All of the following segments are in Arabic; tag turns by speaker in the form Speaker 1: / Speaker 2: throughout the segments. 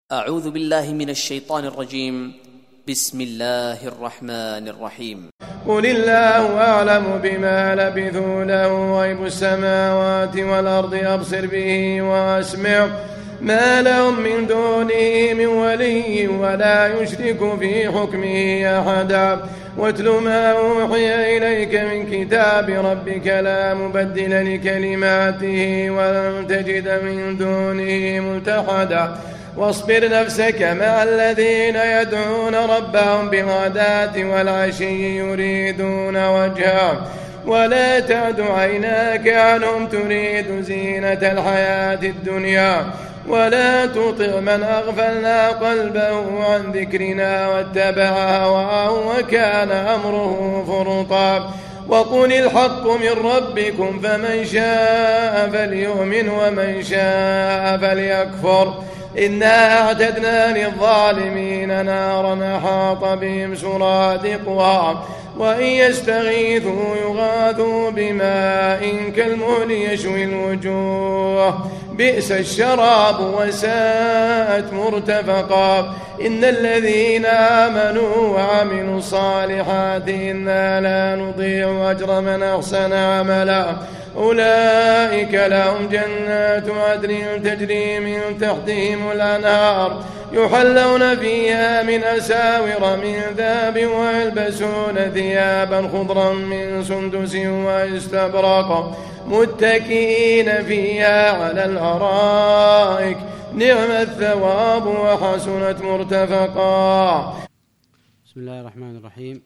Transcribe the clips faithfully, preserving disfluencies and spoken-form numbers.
Speaker 1: أعوذ بالله من الشيطان الرجيم. بسم الله الرحمن الرحيم.
Speaker 2: قل الله أعلم بما لبثوا له غيب السماوات والأرض أبصر به وأسمع ما لهم من دونه من ولي ولا يشرك في حكمه أحدا واتل ما أوحي إليك من كتاب ربك لا مبدل لكلماته ولن تجد من دونه ملتحدا واصبر نفسك مع الذين يدعون ربهم بالغداة والعشي يريدون وجهه ولا تعد عيناك عنهم تريد زينة الحياة الدنيا ولا تطع من أغفلنا قلبه عن ذكرنا واتبع هواه وكان أمره فرطا وقل الحق من ربكم فمن شاء فليؤمن ومن شاء فليكفر إنا أعتدنا للظالمين نارا أحاط بهم سرادقها وإن يستغيثوا يغاثوا بماء كالمهل يشوي الوجوه بئس الشراب وساءت مرتفقا إن الذين آمنوا وعملوا الصالحات إنا لا نضيع أجر من أحسن عملا أولئك لهم جنات عدن تجري من تحتهم الأنهار يحلون فيها من أساور من ذهب ويلبسون ثيابا خضرا من سندس واستبرق متكئين فيها على الأرائك نعم الثواب وحسنت مرتفقا.
Speaker 3: بسم الله الرحمن الرحيم.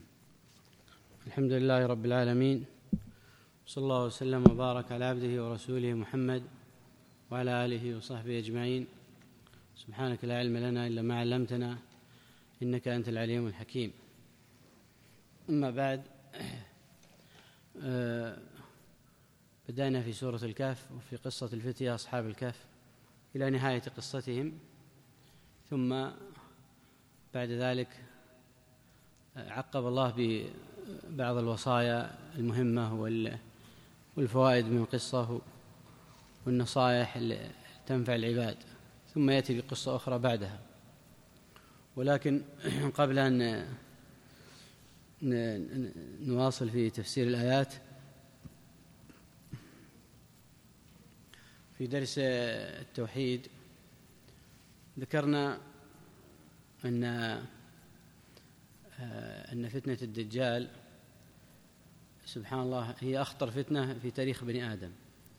Speaker 3: الحمد لله رب العالمين، صلى الله وسلم وبارك على عبده ورسوله محمد وعلى آله وصحبه أجمعين. سبحانك لا علم لنا إلا ما علمتنا إنك أنت العليم الحكيم. أما بعد، بدأنا في سورة الكهف وفي قصة الفتية أصحاب الكهف إلى نهاية قصتهم، ثم بعد ذلك عقب الله ببعض الوصايا المهمة والفوائد من القصة والنصائح اللي تنفع العباد، ثم يأتي بقصة أخرى بعدها. ولكن قبل أن نواصل في تفسير الآيات، في درس التوحيد ذكرنا أن أن فتنة الدجال سبحان الله هي أخطر فتنة في تاريخ بني آدم،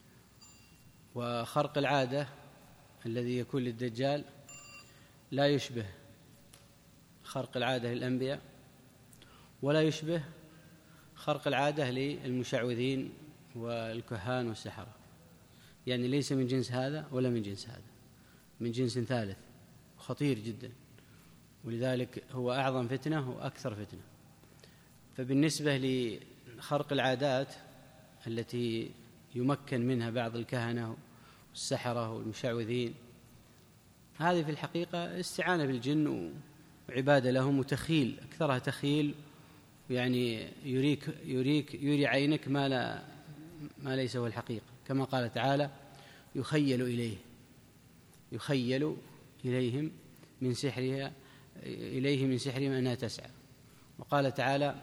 Speaker 3: وخرق العادة الذي يكون للدجال لا يشبه خرق العادة للأنبياء ولا يشبه خرق العادة للمشعوذين والكهان والسحرة، يعني ليس من جنس هذا ولا من جنس هذا، من جنس ثالث خطير جدا، ولذلك هو أعظم فتنة وأكثر فتنة. فبالنسبة لخرق العادات التي يمكن منها بعض الكهنة والسحرة والمشعوذين، هذه في الحقيقة استعانة بالجن وعبادة لهم وتخيل، أكثرها تخيل، يعني يريك يريك يري عينك ما لا ما ليس هو الحقيقة، كما قال تعالى: يخيل إليه يخيل إليهم من سحرها إليه من سحرهم أنها تسعى. وقال تعالى: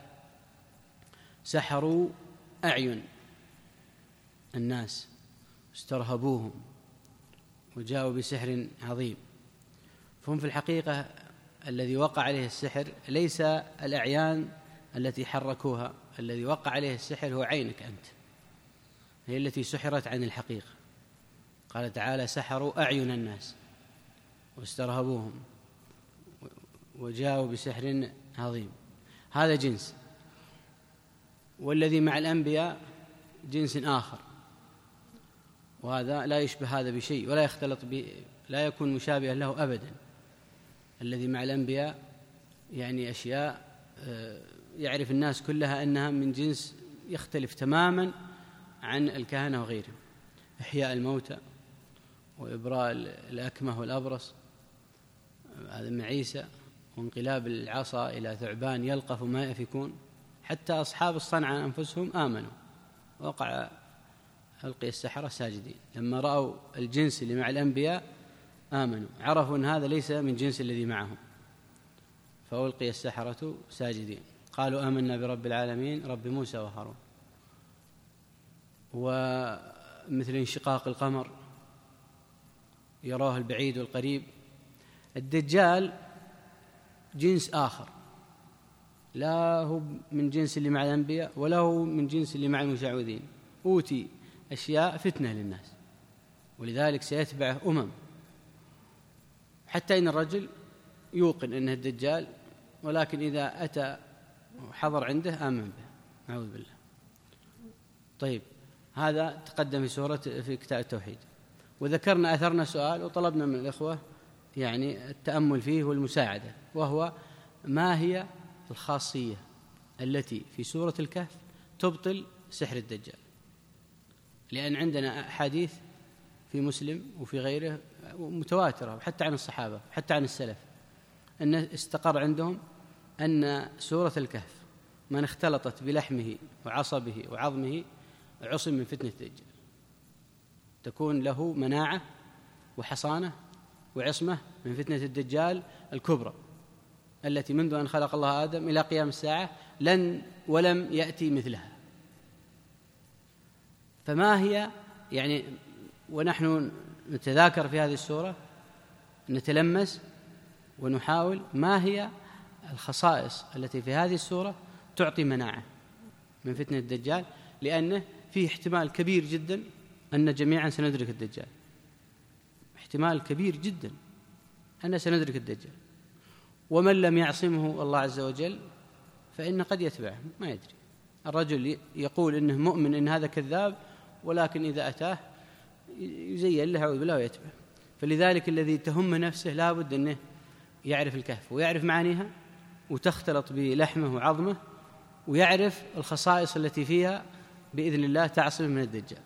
Speaker 3: سحروا أعين الناس استرهبوهم وجاءوا بسحر عظيم. فهم في الحقيقة الذي وقع عليه السحر ليس الأعيان التي حركوها، الذي وقع عليه السحر هو عينك أنت، هي التي سحرت عن الحقيقة. قال تعالى: سحروا أعين الناس واسترهبوهم وجاءوا بسحر عظيم. هذا جنس، والذي مع الأنبياء جنس آخر، وهذا لا يشبه هذا بشيء ولا يختلط به، لا يكون مشابها له أبدا. الذي مع الأنبياء يعني أشياء يعرف الناس كلها أنها من جنس يختلف تماما عن الكهنة وغيرهم: إحياء الموتى وإبراء الأكمه والأبرص، هذا مع عيسى، وانقلاب العصا إلى ثعبان يلقف ما يأفكون. حتى أصحاب الصنعة أنفسهم آمنوا، وقع ألقي السحرة ساجدين لما رأوا الجنس اللي مع الأنبياء آمنوا، عرفوا أن هذا ليس من جنس الذي معهم، فألقي السحرة ساجدين، قالوا آمنا برب العالمين رب موسى وهارون. ومثل انشقاق القمر يراه البعيد والقريب. الدجال جنس آخر، لا هو من جنس اللي مع الأنبياء ولا هو من جنس اللي مع المشعوذين، أوتي أشياء فتنة للناس، ولذلك سيتبعه أمم، حتى إن الرجل يوقن أنه الدجال، ولكن إذا أتى وحضر عنده آمن به، نعوذ بالله. طيب، هذا تقدم في سورة في كتاب التوحيد، وذكرنا أثرنا سؤال وطلبنا من الإخوة يعني التأمل فيه والمساعدة، وهو ما هي الخاصية التي في سورة الكهف تبطل سحر الدجال؟ لأن عندنا أحاديث في مسلم وفي غيره متواترة، وحتى عن الصحابة حتى عن السلف، أن استقر عندهم أن سورة الكهف من اختلطت بلحمه وعصبه وعظمه عصم من فتنة الدجال، تكون له مناعة وحصانة وعصمة من فتنة الدجال الكبرى التي منذ أن خلق الله آدم إلى قيام الساعة لن ولم يأتي مثلها. فما هي يعني، ونحن نتذاكر في هذه السورة نتلمس ونحاول ما هي الخصائص التي في هذه السورة تعطي مناعة من فتنة الدجال، لأنه فيه احتمال كبير جدا أن جميعا سندرك الدجال، احتمال كبير جدا أن سندرك الدجال، ومن لم يعصمه الله عز وجل فإن قد يتبعه ما يدري. الرجل يقول إنه مؤمن إن هذا كذاب، ولكن إذا أتاه يزين له أعوذ بالله ويتبع. فلذلك الذي تهم نفسه لا بد أنه يعرف الكهف ويعرف معانيها وتختلط بلحمه وعظمه، ويعرف الخصائص التي فيها بإذن الله تعصم من الدجال.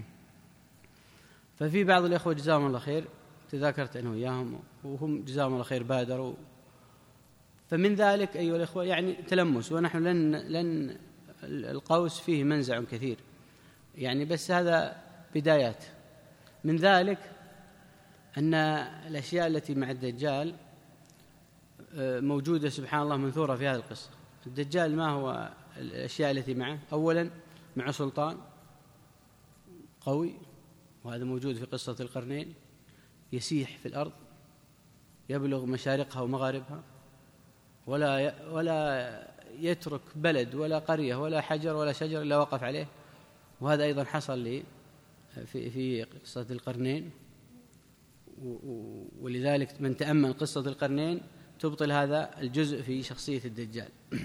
Speaker 3: ففي بعض الإخوة جزاهم الله خير تذاكرت أنا وياهم وهم جزاهم الله خير بادروا، فمن ذلك أيها الإخوة يعني تلمس، ونحن لن, لن القوس فيه منزع كثير يعني، بس هذا بدايات. من ذلك أن الأشياء التي مع الدجال موجودة سبحان الله منثورة في هذه القصة. الدجال ما هو الأشياء التي معه؟ أولا مع سلطان قوي، وهذا موجود في قصة القرنين، يسيح في الأرض يبلغ مشارقها ومغاربها، ولا ولا يترك بلد ولا قرية ولا حجر ولا شجر إلا وقف عليه، وهذا أيضا حصل لي في في قصة القرنين. ولذلك من تأمل قصة القرنين تبطل هذا الجزء في شخصية الدجال.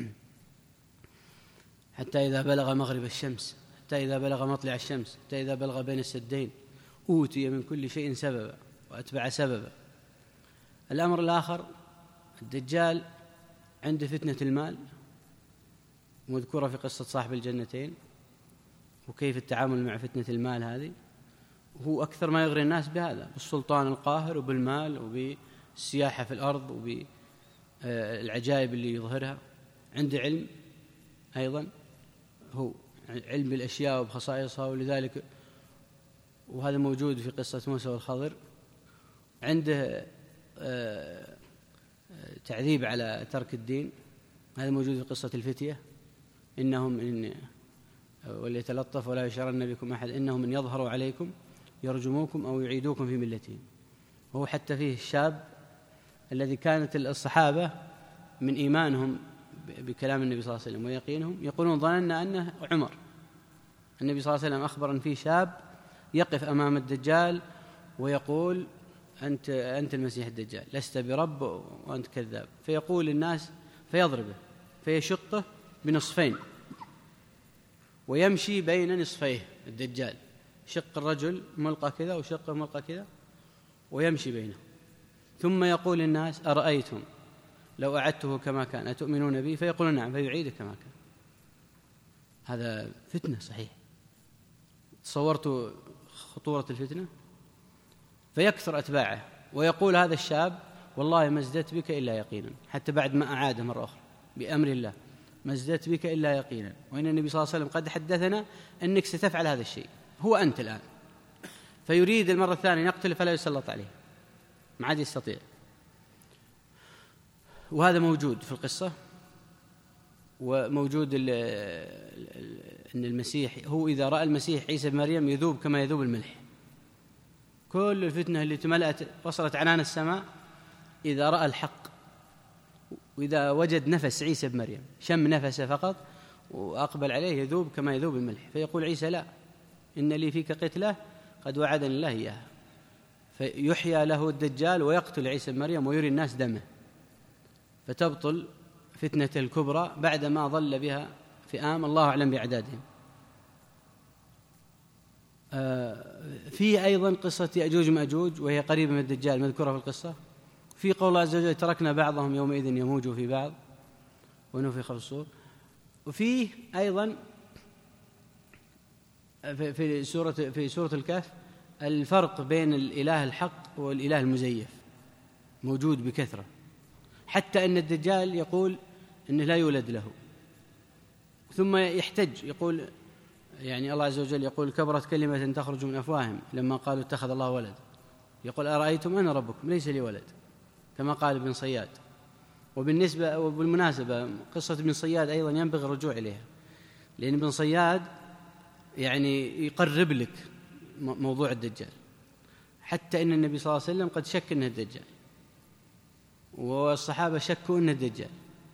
Speaker 3: حتى إذا بلغ مغرب الشمس، حتى إذا بلغ مطلع الشمس، حتى إذا بلغ بين السدين أوتي من كل شيء سببا وأتبع سببا. الأمر الآخر، الدجال عنده فتنة المال مذكورة في قصة صاحب الجنتين، وكيف التعامل مع فتنة المال هذه. وهو أكثر ما يغري الناس بهذا، بالسلطان القاهر وبالمال وبالسياحة في الأرض وبالعجائب اللي يظهرها. عنده علم أيضا، هو علم بالأشياء وبخصائصها، ولذلك وهذا موجود في قصة موسى والخضر. عنده تعذيب على ترك الدين، هذا موجود في قصة الفتية، إنهم إن وليتلطف ولا يشعرن بكم أحد إنهم إن يظهروا عليكم يرجموكم أو يعيدوكم في ملتهم. وهو حتى فيه الشاب الذي كانت الصحابة من إيمانهم بكلام النبي صلى الله عليه وسلم ويقينهم يقولون ظننا أنه عمر. النبي صلى الله عليه وسلم أخبر أن فيه شاب يقف أمام الدجال ويقول أنت أنت المسيح الدجال، لست برب وأنت كذاب. فيقول الناس فيضربه فيشقه بنصفين ويمشي بين نصفيه الدجال، شق الرجل ملقى كذا وشقه ملقى كذا ويمشي بينه، ثم يقول الناس أرأيتم لو أعدته كما كان أتؤمنون به؟ فيقولون نعم، فيعيده كما كان. هذا فتنة صحيح، تصورتوا خطورة الفتنة؟ فيكثر أتباعه، ويقول هذا الشاب والله ما ازددت بك إلا يقينا، حتى بعد ما أعاده مرة أخرى بأمر الله، ما ازددت بك إلا يقينا، وإن النبي صلى الله عليه وسلم قد حدثنا أنك ستفعل هذا الشيء، هو أنت الآن. فيريد المرة الثانية يقتل فلا يسلط عليه، ما عاد يستطيع. وهذا موجود في القصة، وموجود أن المسيح هو إذا رأى المسيح عيسى بن مريم يذوب كما يذوب الملح. كل الفتنة اللي تملأت وصلت عنان السماء إذا رأى الحق، وإذا وجد نفس عيسى بن مريم شم نفسه فقط وأقبل عليه يذوب كما يذوب الملح. فيقول عيسى: لا، إن لي فيك قتلة قد وعدني الله إياها. فيحيى له الدجال ويقتل عيسى بن مريم ويري الناس دمه، فتبطل فتنة الكبرى بعدما ظل بها فئام الله أعلم بأعدادهم. في أيضا قصة يأجوج ومأجوج وهي قريبة من الدجال مذكورة في القصة. في قول الله عز وجل: تركنا بعضهم يومئذ يموج في بعض ونفخ في الصور. وفيه أيضا في سورة في سورة الكهف الفرق بين الإله الحق والإله المزيف موجود بكثرة، حتى أن الدجال يقول إنه لا يولد له، ثم يحتج يقول يعني الله عز وجل يقول: كبرت كلمة تخرج من أفواههم لما قالوا اتخذ الله ولد. يقول: أرأيتم أنا ربكم ليس لي ولد، كما قال ابن صياد. وبالنسبة وبالمناسبة قصة ابن صياد أيضا ينبغي الرجوع إليها، لأن ابن صياد يعني يقرب لك موضوع الدجال، حتى أن النبي صلى الله عليه وسلم قد شك أنه الدجال، والصحابة شكوا أنه الدجال.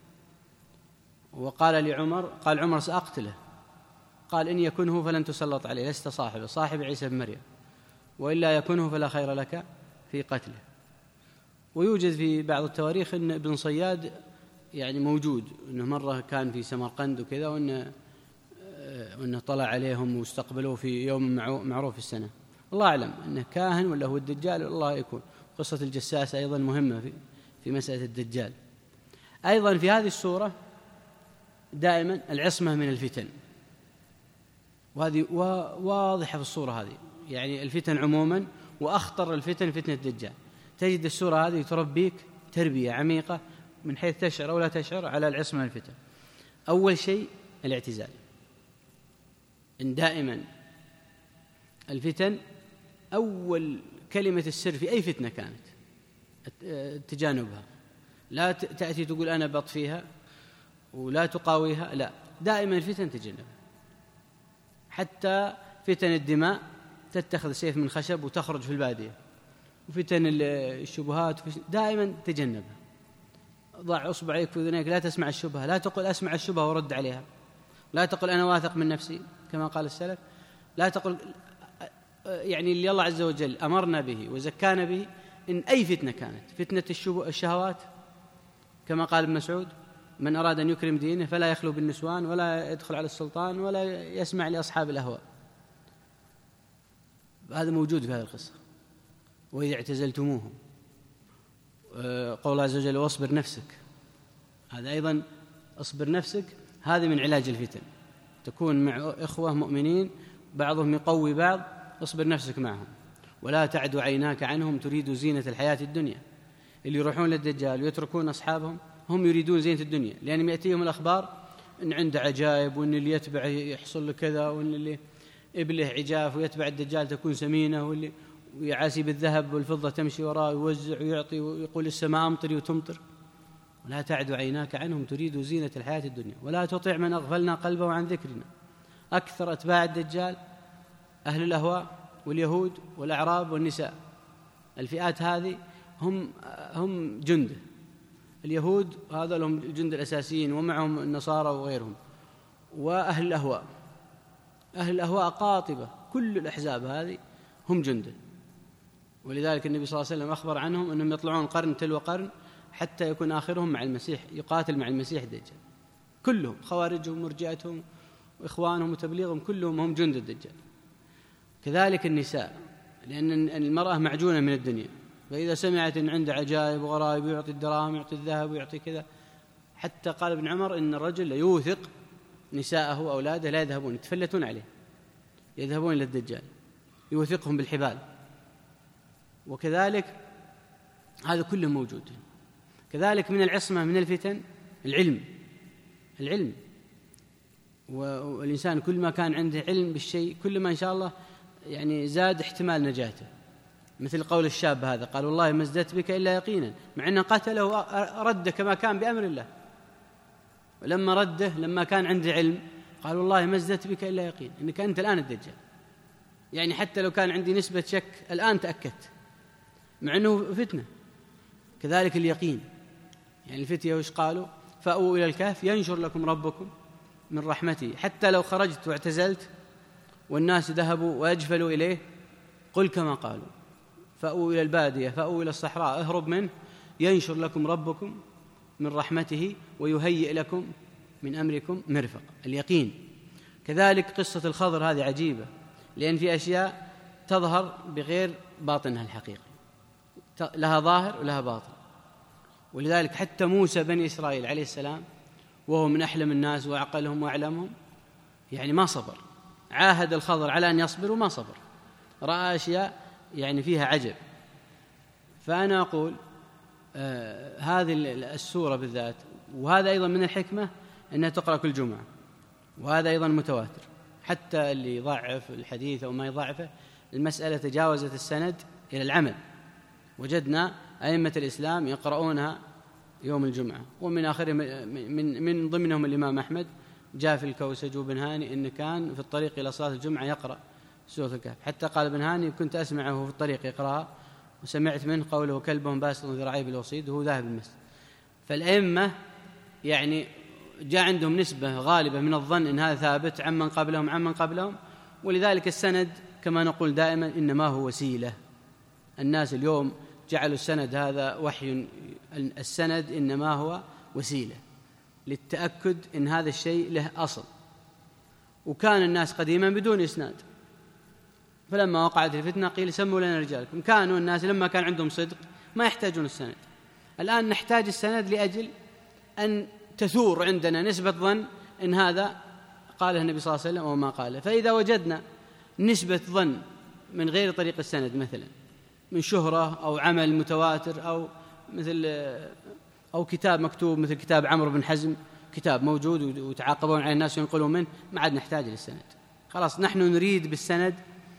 Speaker 3: وقال لعمر، قال عمر: سأقتله. قال: إن يكنه فلن تسلط عليه، لست صاحبه، صاحب عيسى بن مريم، وإلا يكنه فلا خير لك في قتله. ويوجد في بعض التواريخ أن ابن صياد يعني موجود، أنه مرة كان في سمرقند وكذا، وأنه, وأنه طلع عليهم واستقبلوه في يوم معروف في السنة. الله أعلم أنه كاهن ولا هو الدجال، والله يكون. قصة الجساس أيضا مهمة في, في مسألة الدجال. أيضا في هذه السورة دائما العصمة من الفتن، وهذه واضحة في الصورة هذه، يعني الفتن عموما، وأخطر الفتن فتنة الدجال. تجد السورة هذه تربيك تربية عميقة من حيث تشعر أو لا تشعر على العصمة من الفتن. أول شيء الاعتزال، إن دائما الفتن أول كلمة السر في أي فتنة كانت تجانبها. لا تأتي تقول أنا بطفيها ولا تقاويها، لا، دائما الفتن تجنبها. حتى فتن الدماء تتخذ سيف من خشب وتخرج في البادية، وفتن الشبهات دائما تجنبها. ضع أصبعك في أذنيك لا تسمع الشبهة، لا تقل أسمع الشبهة ورد عليها، لا تقل أنا واثق من نفسي كما قال السلف، لا تقل يعني اللي الله عز وجل أمرنا به وزكانا به. إن أي فتنة كانت، فتنة الشهوات كما قال ابن مسعود: من أراد أن يكرم دينه فلا يخلو بالنسوان ولا يدخل على السلطان ولا يسمع لأصحاب الأهواء. هذا موجود في هذه القصة. وإذا اعتزلتموهم، قول الله عز وجل: واصبر نفسك. هذا أيضا اصبر نفسك، هذا من علاج الفتن. تكون مع إخوة مؤمنين بعضهم يقوي بعض، اصبر نفسك معهم، ولا تعد عيناك عنهم تريد زينة الحياة الدنيا. اللي يروحون للدجال ويتركون أصحابهم هم يريدون زينة الدنيا، لأن يأتيهم الأخبار إن عنده عجائب، وإن اللي يتبع يحصل له كذا، وإن اللي إبله عجاف ويتبع الدجال تكون سمينة، واللي ويعاسي بالذهب والفضة تمشي وراه ويوزع ويعطي ويقول السماء أمطري وتمطر. ولا تعد عيناك عنهم تريد زينة الحياة الدنيا ولا تطع من أغفلنا قلبه عن ذكرنا. أكثر أتباع الدجال أهل الأهواء واليهود والأعراب والنساء. الفئات هذه هم هم جنده. اليهود هذا لهم الجند الأساسيين، ومعهم النصارى وغيرهم، وأهل الأهواء. أهل الأهواء قاطبة، كل الأحزاب هذه هم جنده. ولذلك النبي صلى الله عليه وسلم أخبر عنهم أنهم يطلعون قرن تلو قرن حتى يكون آخرهم مع المسيح، يقاتل مع المسيح الدجال. كلهم خوارجهم مرجئتهم وإخوانهم وتبليغهم كلهم هم جند الدجال. كذلك النساء، لأن المرأة معجونة من الدنيا، فإذا سمعت أن عنده عجائب وغرائب يعطي الدراهم يعطي الذهب ويعطي كذا. حتى قال ابن عمر إن الرجل يوثق نساءه وأولاده لا يذهبون، يتفلتون عليه، يذهبون إلى الدجال، يوثقهم بالحبال. وكذلك هذا كله موجود. كذلك من العصمة من الفتن العلم. العلم والإنسان كل ما كان عنده علم بالشيء كل ما إن شاء الله يعني زاد احتمال نجاته. مثل قول الشاب هذا، قال والله ما ازددت بك إلا يقينا، مع أنه قتله رد كما كان بأمر الله. ولما رده لما كان عنده علم قال والله ما ازددت بك إلا يقينا، إنك أنت الآن الدجال. يعني حتى لو كان عندي نسبة شك الآن تأكدت، مع أنه فتنة. كذلك اليقين، يعني الفتية وش قالوا؟ فأووا إلى الكهف ينشر لكم ربكم من رحمته، حتى لو خرجت واعتزلت والناس ذهبوا ويجفلوا إليه قل كما قالوا، فأووا إلى البادية، فأووا إلى الصحراء، اهرب منه ينشر لكم ربكم من رحمته ويهيئ لكم من أمركم مرفق. اليقين. كذلك قصة الخضر هذه عجيبة، لأن في أشياء تظهر بغير باطنها الحقيقي، لها ظاهر ولها باطن. ولذلك حتى موسى بني إسرائيل عليه السلام وهو من أحلم الناس وأعقلهم وأعلمهم، يعني ما صبر، عاهد الخضر على أن يصبر وما صبر، رأى أشياء يعني فيها عجب. فأنا أقول آه هذه السورة بالذات، وهذا أيضا من الحكمة أنها تقرأ كل جمعة، وهذا أيضا متواتر. حتى اللي يضعف الحديث أو ما يضعفه، المسألة تجاوزت السند إلى العمل. وجدنا أئمة الإسلام يقرؤونها يوم الجمعة، ومن آخرهم من, من ضمنهم الإمام أحمد، جاء في الكوسج وابن هاني إن كان في الطريق إلى صلاة الجمعة يقرأ سورة الكهف، حتى قال ابن هاني كنت أسمعه في الطريق يقرأها، وسمعت منه قوله كلبهم باسط ذراعيه بالوصيد وهو ذاهب المسجد. فالأئمة يعني جاء عندهم نسبة غالبة من الظن إن هذا ثابت عمن قبلهم عمن قبلهم. ولذلك السند كما نقول دائما إنما هو وسيلة. الناس اليوم جعلوا السند هذا وحي، السند إنما هو وسيلة للتأكد إن هذا الشيء له أصل. وكان الناس قديما بدون إسناد، فلما وقعت الفتنة قيل سموا لنا رجالكم. كانوا الناس لما كان عندهم صدق ما يحتاجون السند. الآن نحتاج السند لأجل أن تثور عندنا نسبة ظن إن هذا قاله النبي صلى الله عليه وسلم أو ما قاله. فإذا وجدنا نسبة ظن من غير طريق السند، مثلا من شهرة أو عمل متواتر أو مثل أو كتاب مكتوب مثل كتاب عمرو بن حزم، كتاب موجود وتعاقبون على الناس وينقلون منه، ما عاد نحتاج للسند. خلاص نحن نريد بالسند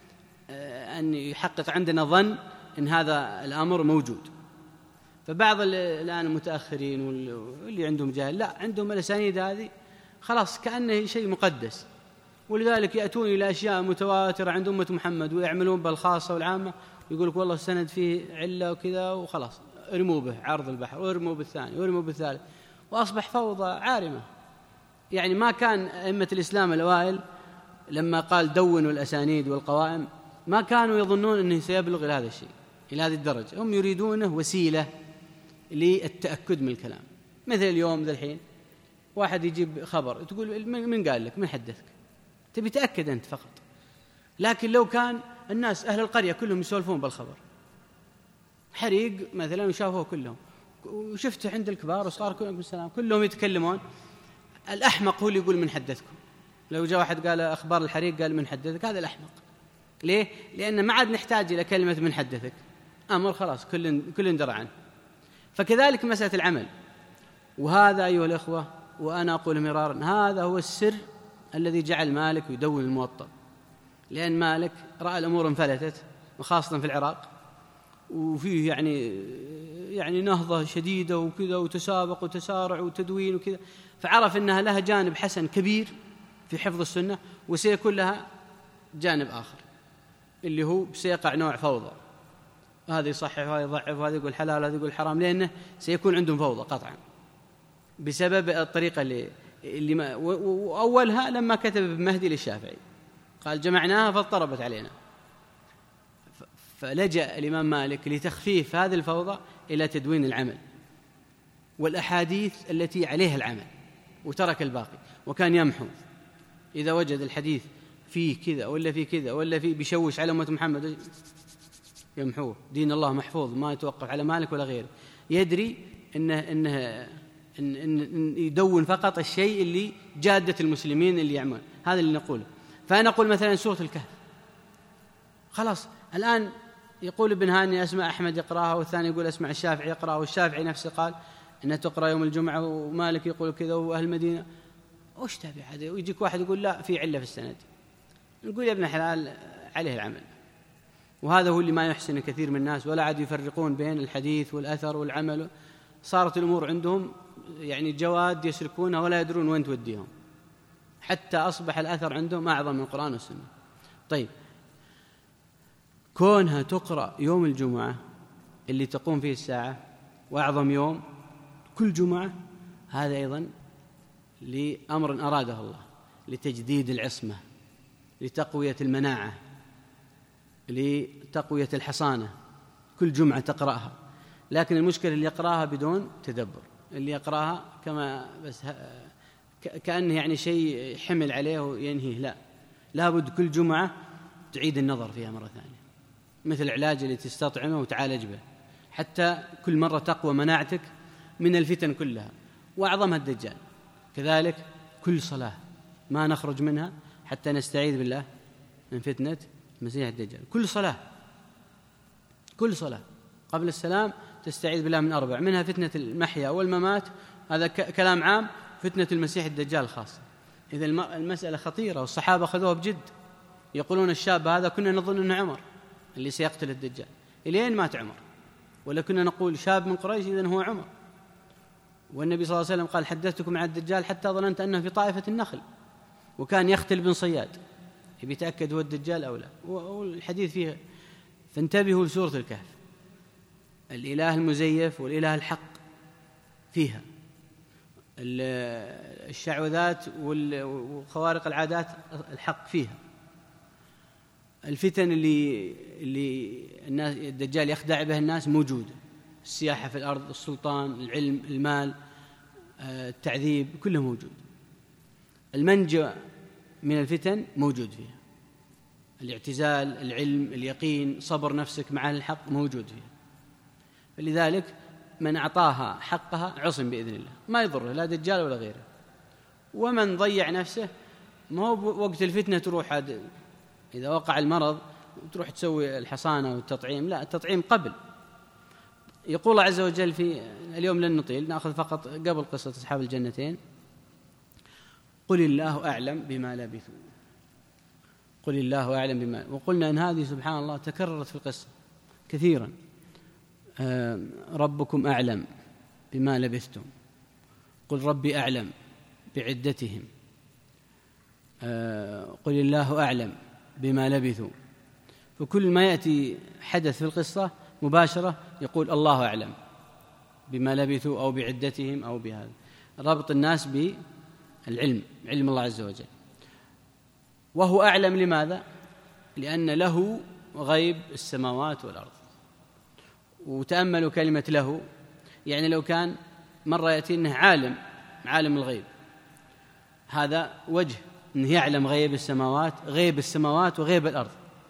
Speaker 3: أن يحقق عندنا ظن إن هذا الأمر موجود. فبعض الآن المتأخرين واللي عندهم جاهل لا، عندهم الأسانيد هذه خلاص كأنه شيء مقدس، ولذلك يأتون إلى أشياء متواترة عند أمة محمد ويعملون بالخاصة والعامة، يقول لك والله السند فيه علة وكذا وخلاص ارموا به عرض البحر وارموا بالثاني وارموا بالثالث، وأصبح فوضى عارمة. يعني ما كان أئمة الإسلام الأوائل لما قال دونوا الأسانيد والقوائم ما كانوا يظنون أنه سيبلغ إلى هذا الشيء، إلى هذه الدرجة. هم يريدونه وسيلة للتأكد من الكلام. مثل اليوم ذا الحين واحد يجيب خبر تقول من قال لك، من حدثك، تبي تأكد أنت فقط. لكن لو كان الناس أهل القرية كلهم يسولفون بالخبر، حريق مثلا وشافوه كلهم وشفته عند الكبار وصار كلهم بالسلام كلهم يتكلمون، الأحمق هو اللي يقول من حدثكم. لو جاء واحد قال أخبار الحريق قال من حدثك، هذا الأحمق. ليه؟ لأن ما عاد نحتاج إلى كلمة من حدثك، أمر خلاص كل كل درى عنه. فكذلك مسألة العمل. وهذا أيها الأخوة وأنا أقول مرارا، هذا هو السر الذي جعل مالك يدون الموطأ. لأن مالك رأى الأمور انفلتت، وخاصة في العراق، وفيه يعني يعني نهضة شديدة وكذا وتسابق وتسارع وتدوين وكذا، فعرف أنها لها جانب حسن كبير في حفظ السنة، وسيكون لها جانب آخر اللي هو سيقع نوع فوضى، هذا يصحح وهذا يضعف وهذا يقول حلال وهذا يقول حرام، لأنه سيكون عندهم فوضى قطعا بسبب الطريقة اللي, اللي ما وأولها لما كتب ابن مهدي للشافعي قال جمعناها فاضطربت علينا. فلجأ الإمام مالك لتخفيف هذه الفوضى إلى تدوين العمل والأحاديث التي عليها العمل، وترك الباقي. وكان يمحو إذا وجد الحديث فيه كذا ولا فيه كذا ولا فيه بيشوش على أمة محمد يمحوه. دين الله محفوظ، ما يتوقف على مالك ولا غيره. يدري إنه, إنه إن إن يدون فقط الشيء اللي جادة المسلمين اللي يعمل، هذا اللي نقوله. فأنا أقول مثلا سورة الكهف، خلاص الآن يقول ابن هاني أسمع أحمد يقرأها، والثاني يقول أسمع الشافعي يقرأها، والشافعي نفسه قال إنها تقرأ يوم الجمعة، ومالك يقول كذا، وأهل المدينة وش تابع هذا؟ ويجيك واحد يقول لا في علة في السند، نقول يا ابن حلال عليه العمل. وهذا هو اللي ما يحسن كثير من الناس، ولا عاد يفرقون بين الحديث والأثر والعمل. صارت الأمور عندهم يعني جواد يسلكونها ولا يدرون وين توديهم، حتى أصبح الأثر عندهم أعظم من القرآن والسنة. طيب، كونها تقرأ يوم الجمعة اللي تقوم فيه الساعة وأعظم يوم كل جمعة، هذا أيضا لأمر أراده الله، لتجديد العصمة، لتقوية المناعة، لتقوية الحصانة. كل جمعة تقرأها، لكن المشكلة اللي يقرأها بدون تدبر، اللي يقرأها كما بس كأنه يعني شيء حمل عليه وينهيه. لا، لابد كل جمعة تعيد النظر فيها مرة ثانية، مثل العلاج اللي تستطعمه وتعالج به، حتى كل مرة تقوى مناعتك من الفتن كلها وأعظمها الدجال. كذلك كل صلاة ما نخرج منها حتى نستعيذ بالله من فتنة المسيح الدجال. كل صلاة كل صلاة قبل السلام تستعيذ بالله من أربع، منها فتنة المحيا والممات، هذا كلام عام، فتنة المسيح الدجال خاصة. إذا المسألة خطيرة، والصحابة أخذوها بجد، يقولون الشاب هذا كنا نظن أنه عمر اللي سيقتل الدجال، إلين مات عمر، ولا كنا نقول شاب من قريش إذن هو عمر. والنبي صلى الله عليه وسلم قال حدثتكم عن الدجال حتى ظننت أنه في طائفة النخل، وكان يختل بن صياد يتأكد هو الدجال أو لا. والحديث فيه، فانتبهوا لسورة الكهف، الإله المزيف والإله الحق فيها، الشعوذات وخوارق العادات الحق فيها، الفتن اللي اللي الناس الدجال يخدع به الناس موجودة، السياحة في الأرض، السلطان، العلم، المال، التعذيب، كله موجود. المنجأ من الفتن موجود فيها، الاعتزال، العلم، اليقين، صبر نفسك مع الحق موجود فيها. فلذلك من أعطاها حقها عصم بإذن الله، ما يضره لا دجال ولا غيره. ومن ضيع نفسه ما هو وقت الفتنة تروح عاد إذا وقع المرض تروح تسوي الحصانة والتطعيم، لا، التطعيم قبل. يقول الله عز وجل في اليوم لن نطيل، نأخذ فقط قبل قصة أصحاب الجنتين: قل الله أعلم بما لبثوا. قل الله أعلم بما، وقلنا أن هذه سبحان الله تكررت في القصة كثيرا. ربكم أعلم بما لبثتم، قل ربي أعلم بعدتهم، قل الله أعلم بما لبثوا. فكل ما يأتي حدث في القصة مباشرة يقول الله أعلم بما لبثوا أو بعدتهم أو بهذا، ربط الناس بالعلم، علم الله عز وجل. وهو أعلم لماذا؟ لأن له غيب السماوات والأرض. وتأملوا كلمة له، يعني لو كان مرة يأتي أنه عالم، عالم الغيب، هذا وجه أنه يعلم غيب السماوات، غيب السماوات وغيب الأرض.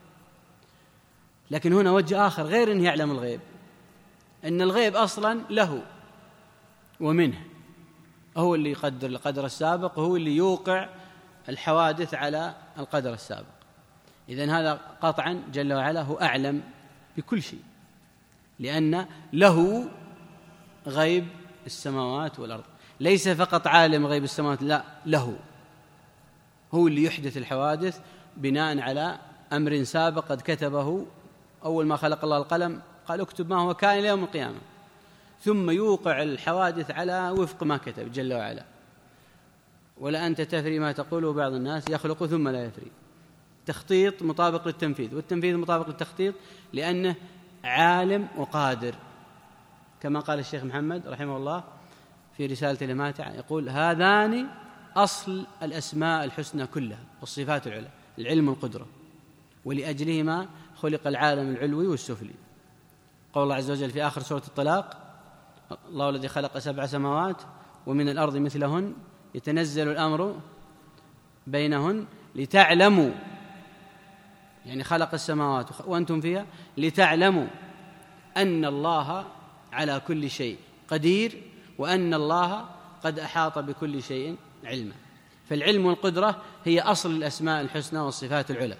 Speaker 3: لكن هنا وجه آخر غير أنه يعلم الغيب، أن الغيب أصلا له ومنه، هو اللي يقدر القدر السابق، وهو اللي يوقع الحوادث على القدر السابق. إذن هذا قطعا جل وعلا هو أعلم بكل شيء، لأن له غيب السماوات والأرض. ليس فقط عالم غيب السماوات، لا، له، هو اللي يحدث الحوادث بناء على أمر سابق قد كتبه. أول ما خلق الله القلم قال اكتب ما هو كائن يوم القيامة، ثم يوقع الحوادث على وفق ما كتب جل وعلا. ولا أنت تفري ما تقوله بعض الناس، يخلق ثم لا يفري. تخطيط مطابق للتنفيذ، والتنفيذ مطابق للتخطيط، لأنه عالم وقادر. كما قال الشيخ محمد رحمه الله في رسالة الماتع، يقول هذان أصل الأسماء الحسنى كلها والصفات العلى، العلم والقدرة، ولأجلهما خلق العالم العلوي والسفلي. قول الله عز وجل في آخر سورة الطلاق: الله الذي خلق سبع سماوات ومن الأرض مثلهن يتنزل الأمر بينهن لتعلموا، يعني خلق السماوات وأنتم فيها، لتعلموا أن الله على كل شيء قدير، وأن الله قد أحاط بكل شيء علما. فالعلم والقدرة هي أصل الأسماء الحسنى والصفات العلى.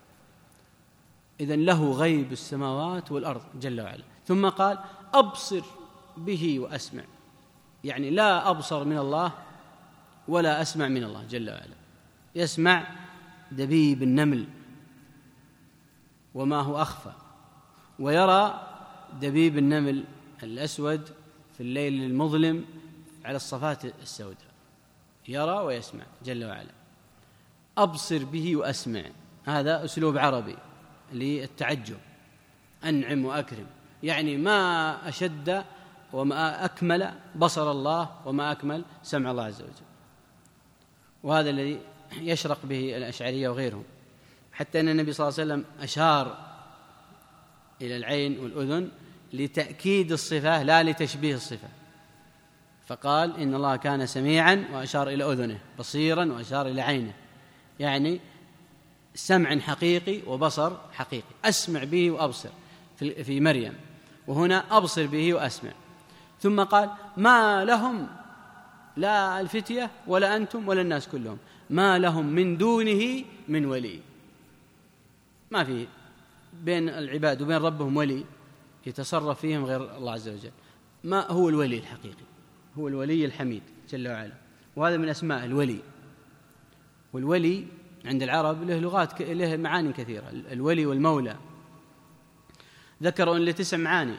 Speaker 3: إذن له غيب السماوات والأرض جل وعلا. ثم قال أبصر به وأسمع، يعني لا أبصر من الله ولا أسمع من الله جل وعلا. يسمع دبيب النمل وما هو أخفى، ويرى دبيب النمل الأسود في الليل المظلم على الصفات السوداء، يرى ويسمع جل وعلا. أبصر به وأسمع، هذا أسلوب عربي للتعجب، أنعم وأكرم، يعني ما أشد وما أكمل بصر الله وما أكمل سمع الله عز وجل. وهذا الذي يشرق به الأشعرية وغيرهم، حتى أن النبي صلى الله عليه وسلم أشار إلى العين والأذن لتأكيد الصفة لا لتشبيه الصفة، فقال إن الله كان سميعا، وأشار إلى أذنه، بصيرا وأشار إلى عينه، يعني سمع حقيقي وبصر حقيقي. أسمع به وأبصر في مريم، وهنا أبصر به وأسمع. ثم قال ما لهم، لا الفتية ولا أنتم ولا الناس كلهم، ما لهم من دونه من ولي. ما في بين العباد وبين ربهم ولي يتصرف فيهم غير الله عز وجل. ما هو الولي الحقيقي؟ هو الولي الحميد جل وعلا، وهذا من أسماء الولي. والولي عند العرب له لغات، له معاني كثيرة. الولي والمولى ذكروا أن له تسع معاني،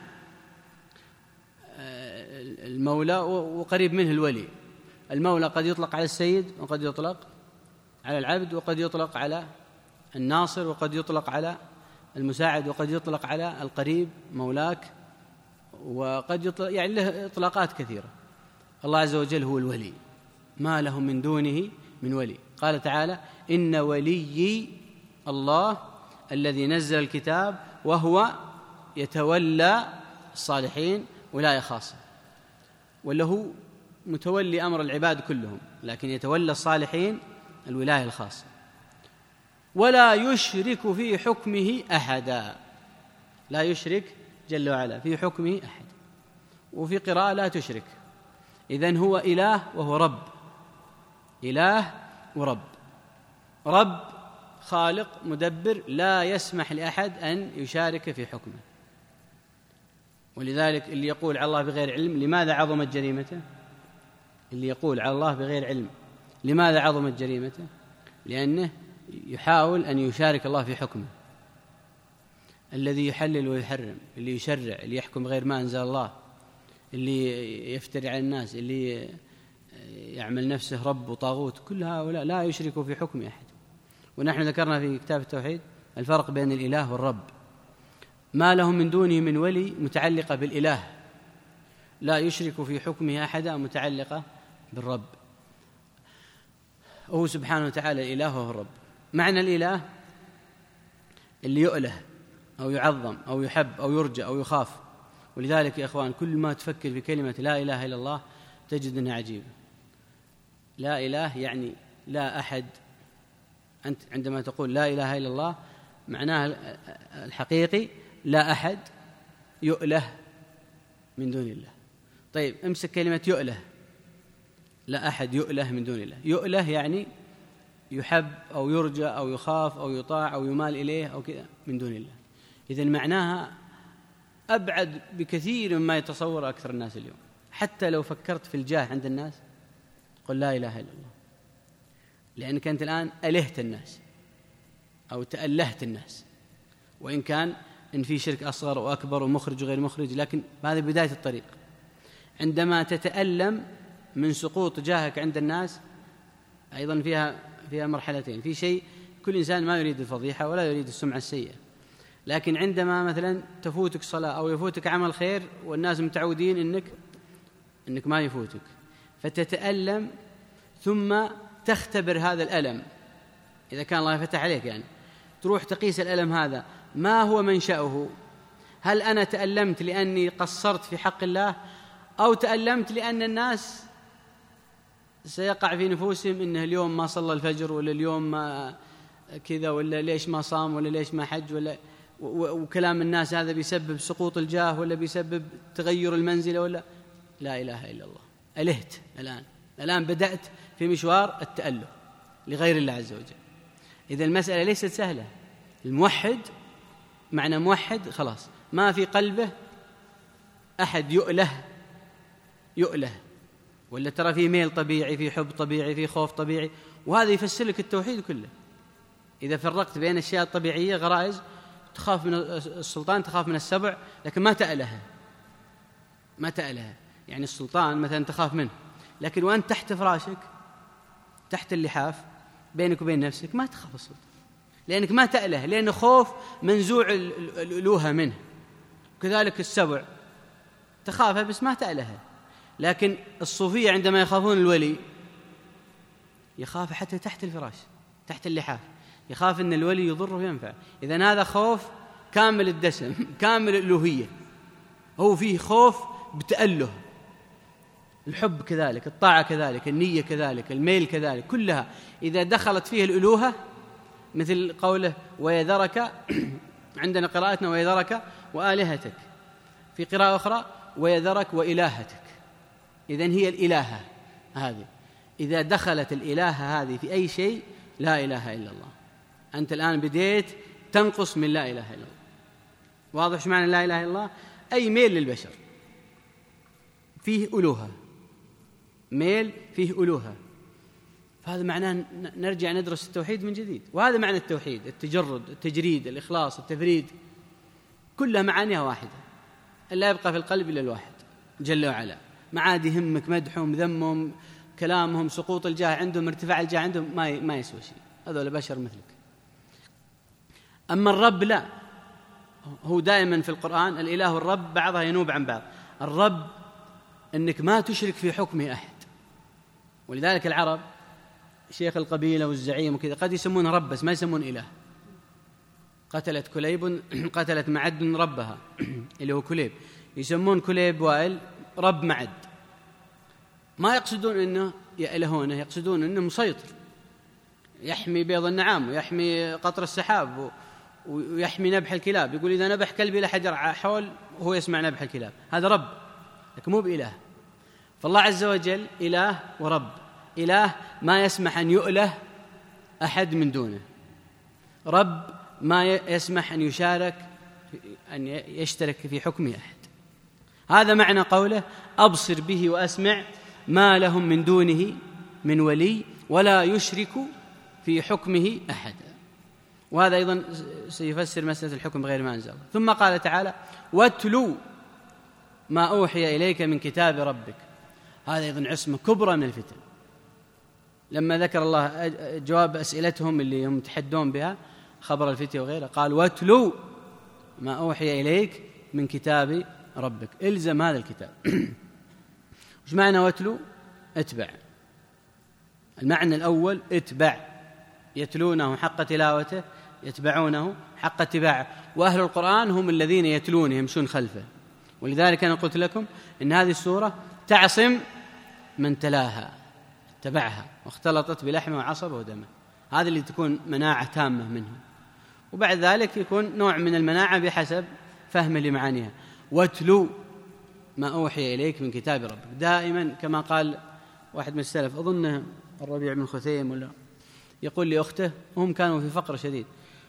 Speaker 3: المولى وقريب منه الولي. المولى قد يطلق على السيد، وقد يطلق على العبد، وقد يطلق على الناصر، وقد يطلق على المساعد، وقد يطلق على القريب مولاك، وقد يطلق يعني له إطلاقات كثيرة. الله عز وجل هو الولي، ما لهم من دونه من ولي. قال تعالى إن وليي الله الذي نزل الكتاب وهو يتولى الصالحين ولاية خاصة، وله متولي أمر العباد كلهم، لكن يتولى الصالحين الولاية الخاصة. ولا يشرك في حكمه أحدا، لا يشرك جل وعلا في حكمه أحد. وفي قراءة لا تشرك. إذن هو إله وهو رب، إله ورب، رب خالق مدبر، لا يسمح لأحد أن يشارك في حكمه. ولذلك اللي يقول على الله بغير علم لماذا عظمت جريمته؟ اللي يقول على الله بغير علم لماذا عظمت جريمته؟ لأنه يحاول أن يشارك الله في حكمه. الذي يحلل ويحرم، اللي يشرع، اللي يحكم غير ما أنزل الله، اللي يفتري على الناس، اللي يعمل نفسه رب وطاغوت، كل هؤلاء لا يشركوا في حكم أحد. ونحن ذكرنا في كتاب التوحيد الفرق بين الإله والرب. ما لهم من دونه من ولي متعلقة بالإله، لا يشرك في حكمه أحدا متعلقة بالرب. هو سبحانه وتعالى الإله وهو الرب. معنى الإله اللي يؤله أو يعظم أو يحب أو يرجى أو يخاف. ولذلك يا إخوان كل ما تفكر في كلمة لا إله إلا الله تجد أنها عجيبة. لا إله يعني لا أحد. أنت عندما تقول لا إله إلا الله معناها الحقيقي لا أحد يؤله من دون الله. طيب امسك كلمة يؤله، لا أحد يؤله من دون الله. يؤله يعني يحب أو يرجى أو يخاف أو يطاع أو يمال إليه أو كذا من دون الله. إذن معناها أبعد بكثير مما يتصور أكثر الناس اليوم. حتى لو فكرت في الجاه عند الناس قل لا إله إلا الله، لأنك أنت الآن ألهت الناس أو تألهت الناس، وإن كان إن في شرك أصغر وأكبر ومخرج وغير مخرج، لكن هذه بداية الطريق. عندما تتألم من سقوط جاهك عند الناس أيضا فيها فيها مرحلتين. في شيء كل إنسان ما يريد الفضيحة ولا يريد السمعة السيئة، لكن عندما مثلا تفوتك صلاة أو يفوتك عمل خير والناس متعودين إنك إنك ما يفوتك، فتتألم ثم تختبر هذا الألم. إذا كان الله فتح عليك يعني تروح تقيس الألم هذا ما هو منشأه. هل أنا تألمت لأني قصرت في حق الله، أو تألمت لأن الناس سيقع في نفوسهم إنه اليوم ما صلى الفجر، ولا اليوم ما كذا، ولا ليش ما صام، ولا ليش ما حج، ولا وكلام الناس هذا بيسبب سقوط الجاه ولا بيسبب تغير المنزلة ولا. لا إله إلا الله. ألهت الآن الآن بدأت في مشوار التأله لغير الله عز وجل. إذا المسألة ليست سهلة. الموحد معنى موحد خلاص ما في قلبه أحد يؤله يؤله ولا ترى في ميل طبيعي، في حب طبيعي، في خوف طبيعي، وهذا يفسر لك التوحيد كله. إذا فرقت بين الأشياء الطبيعية غرائز تخاف من السلطان، تخاف من السبع، لكن ما تألها ما تألها يعني السلطان مثلا تخاف منه، لكن وأنت تحت فراشك تحت اللحاف بينك وبين نفسك ما تخاف السلطان، لأنك ما تأله، لأنه خوف منزوع الألوهة منه. كذلك السبع تخافها بس ما تألها. لكن الصوفية عندما يخافون الولي يخاف حتى تحت الفراش تحت اللحاف، يخاف أن الولي يضره وينفع. إذن هذا خوف كامل الدسم كامل الألوهية، هو فيه خوف بتأله. الحب كذلك، الطاعة كذلك، النية كذلك، الميل كذلك، كلها إذا دخلت فيه الألوهة، مثل قوله ويذرك عندنا قراءتنا ويذرك وآلهتك، في قراءة أخرى ويذرك وإلهتك. إذن هي الإلهة هذه، إذا دخلت الإلهة هذه في أي شيء لا إله إلا الله، أنت الآن بديت تنقص من لا إله إلا الله. واضح شو معنى لا إله إلا الله؟ أي ميل للبشر فيه ألوهة، ميل فيه ألوهة، فهذا معناه نرجع ندرس التوحيد من جديد. وهذا معنى التوحيد، التجرد، التجريد، الإخلاص، التفريد، كلها معانيها واحدة، لا يبقى في القلب إلا الواحد جل وعلا. ما عاد يهمك مدحهم ذمهم كلامهم سقوط الجاه عندهم ارتفاع الجاه عندهم، ما ما يسوى شيء، هذول بشر مثلك. أما الرب لا، هو دائما في القرآن الإله والرب بعضها ينوب عن بعض. الرب أنك ما تشرك في حكمه أحد، ولذلك العرب شيخ القبيلة والزعيم وكذا قد يسمونه رب بس ما يسمون إله. قتلت كليب قتلت معد ربها اللي هو كليب، يسمون كليب وائل رب معد، ما يقصدون أنه يألهونه، يقصدون أنه مسيطر، يحمي بيض النعام ويحمي قطر السحاب ويحمي نبح الكلاب. يقول إذا نبح كلبي لحجر حول وهو يسمع نبح الكلاب، هذا رب لكن مو بإله. فالله عز وجل إله ورب، إله ما يسمح أن يؤله أحد من دونه، رب ما يسمح أن يشارك أن يشترك في حكم أحد. هذا معنى قوله أبصر به وأسمع ما لهم من دونه من ولي ولا يشرك في حكمه أحدا. وهذا أيضا سيفسر مسألة الحكم بغير ما أنزل. ثم قال تعالى واتلو ما أوحي إليك من كتاب ربك، هذا أيضا عصمة كبرى من الفتن. لما ذكر الله جواب أسئلتهم اللي هم يتحدون بها خبر الفتية وغيره، قال واتلو ما أوحي إليك من كتاب ربك، إلزم هذا الكتاب. وش معنى واتلو؟ اتبع. المعنى الأول اتبع، يتلونه حق تلاوته، يتبعونه حق اتباعه. وأهل القرآن هم الذين يتلون يمشون خلفه. ولذلك أنا قلت لكم إن هذه السورة تعصم من تلاها اتبعها واختلطت بلحمه وعصبه ودمه، هذا اللي تكون مناعة تامة منه. وبعد ذلك يكون نوع من المناعة بحسب فهم لمعانيها. واتلو ما أوحي إليك من كتاب ربك، دائما كما قال واحد من السلف أظنه الربيع بن خثيم ولا، يقول لأخته وهم كانوا في فقر شديد،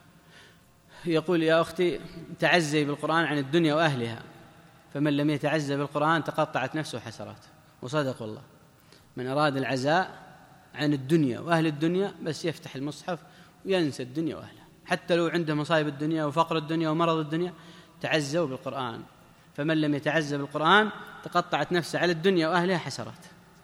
Speaker 3: يقول يا أختي تعزي بالقرآن عن الدنيا وأهلها، فمن لم يتعزى بالقرآن تقطعت نفسه حسرات. وصدق والله، من أراد العزاء عن الدنيا وأهل الدنيا بس يفتح المصحف وينسى الدنيا وأهلها، حتى لو عنده مصائب الدنيا وفقر الدنيا ومرض الدنيا تعزوا بالقرآن، فمن لم يتعزى بالقرآن تقطعت نفسه على الدنيا وأهلها حسرات.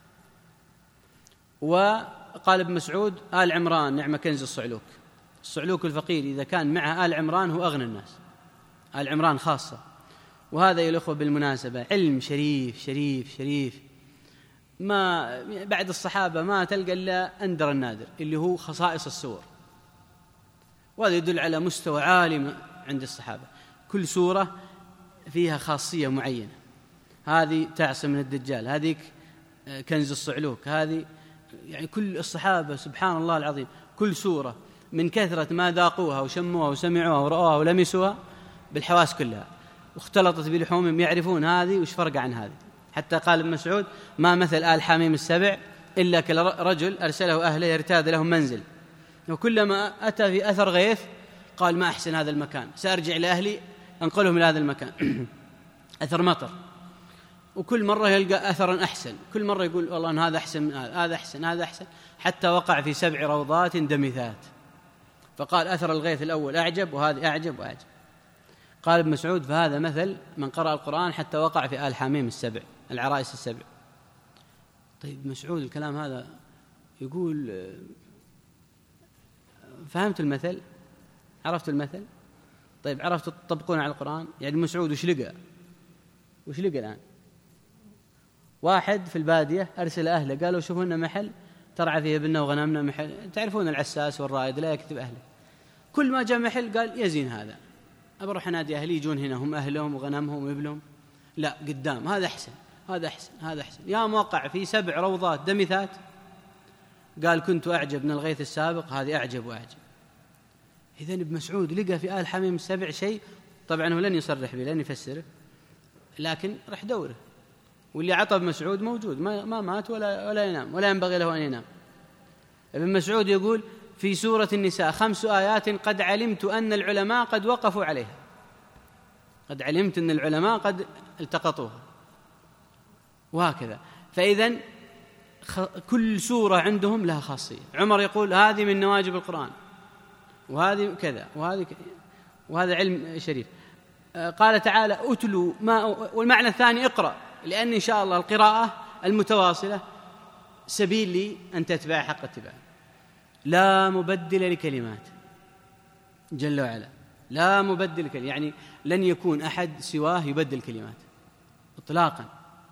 Speaker 3: وقال ابن مسعود آل عمران نعم كنز الصعلوك، الصعلوك الفقير إذا كان معه آل عمران هو أغنى الناس، آل عمران خاصة. وهذا يا الأخوة بالمناسبة علم شريف شريف شريف، ما بعد الصحابة ما تلقى إلا أندر النادر اللي هو خصائص السور، وهذا يدل على مستوى عالي عند الصحابة. كل سورة فيها خاصية معينة، هذه تعصم من الدجال، هذيك كنز الصعلوك، هذه يعني كل الصحابة سبحان الله العظيم كل سورة من كثرة ما ذاقوها وشموها وسمعوها ورأوها ولمسوها بالحواس كلها واختلطت بلحومهم يعرفون هذه وش فرق عن هذه. حتى قال ابن مسعود ما مثل آل حميم السبع إلا كرجل أرسله أهله يرتاد لهم منزل، وكلما أتى في أثر غيث قال ما أحسن هذا المكان، سأرجع لأهلي أنقلهم إلى هذا المكان. أثر مطر، وكل مرة يلقى أثرا أحسن، كل مرة يقول والله أن هذا أحسن من هذا، هذا أحسن هذا أحسن، حتى وقع في سبع روضات دمثات، فقال أثر الغيث الأول أعجب وهذا أعجب وأعجب. قال ابن مسعود: فهذا مثل من قرأ القرآن حتى وقع في آل حميم السبع، العرائس السبع. طيب مسعود الكلام هذا يقول فهمت المثل؟ عرفت المثل؟ طيب عرفت تطبقون على القرآن؟ يعني مسعود وش لقى؟ وش لقى الآن؟ واحد في البادية أرسل أهله قالوا شوفوا لنا محل ترعى فيه ابننا وغنمنا، محل تعرفون العساس والرائد لا يكتب أهله. كل ما جاء محل قال يزين هذا، أبروح أنادي أهلي يجون هنا هم أهلهم وغنمهم وابلهم، لا قدام هذا أحسن هذا أحسن هذا أحسن. يا موقع في سبع روضات دمثات، قال كنت أعجب من الغيث السابق، هذه أعجب وأعجب. إذن ابن مسعود لقى في آل حميم السبع شيء، طبعا هو لن يصرح به لن يفسره، لكن رح دوره. واللي عطى ابن مسعود موجود، ما, ما مات ولا, ولا ينام ولا ينبغي له أن ينام. ابن مسعود يقول في سورة النساء خمس آيات قد علمت أن العلماء قد وقفوا عليها، قد علمت أن العلماء قد التقطوها، وهكذا. فإذن كل سورة عندهم لها خاصية. عمر يقول هذه من نواجب القرآن، وهذه كذا وهذه كذا، وهذا علم شريف. قال تعالى أتلوا ما، والمعنى الثاني اقرأ، لأن إن شاء الله القراءة المتواصلة سبيل لي أن تتبع حق اتباع. لا مبدل لكلمات جل وعلا، لا مبدل كلمات، يعني لن يكون أحد سواه يبدل كلمات إطلاقا.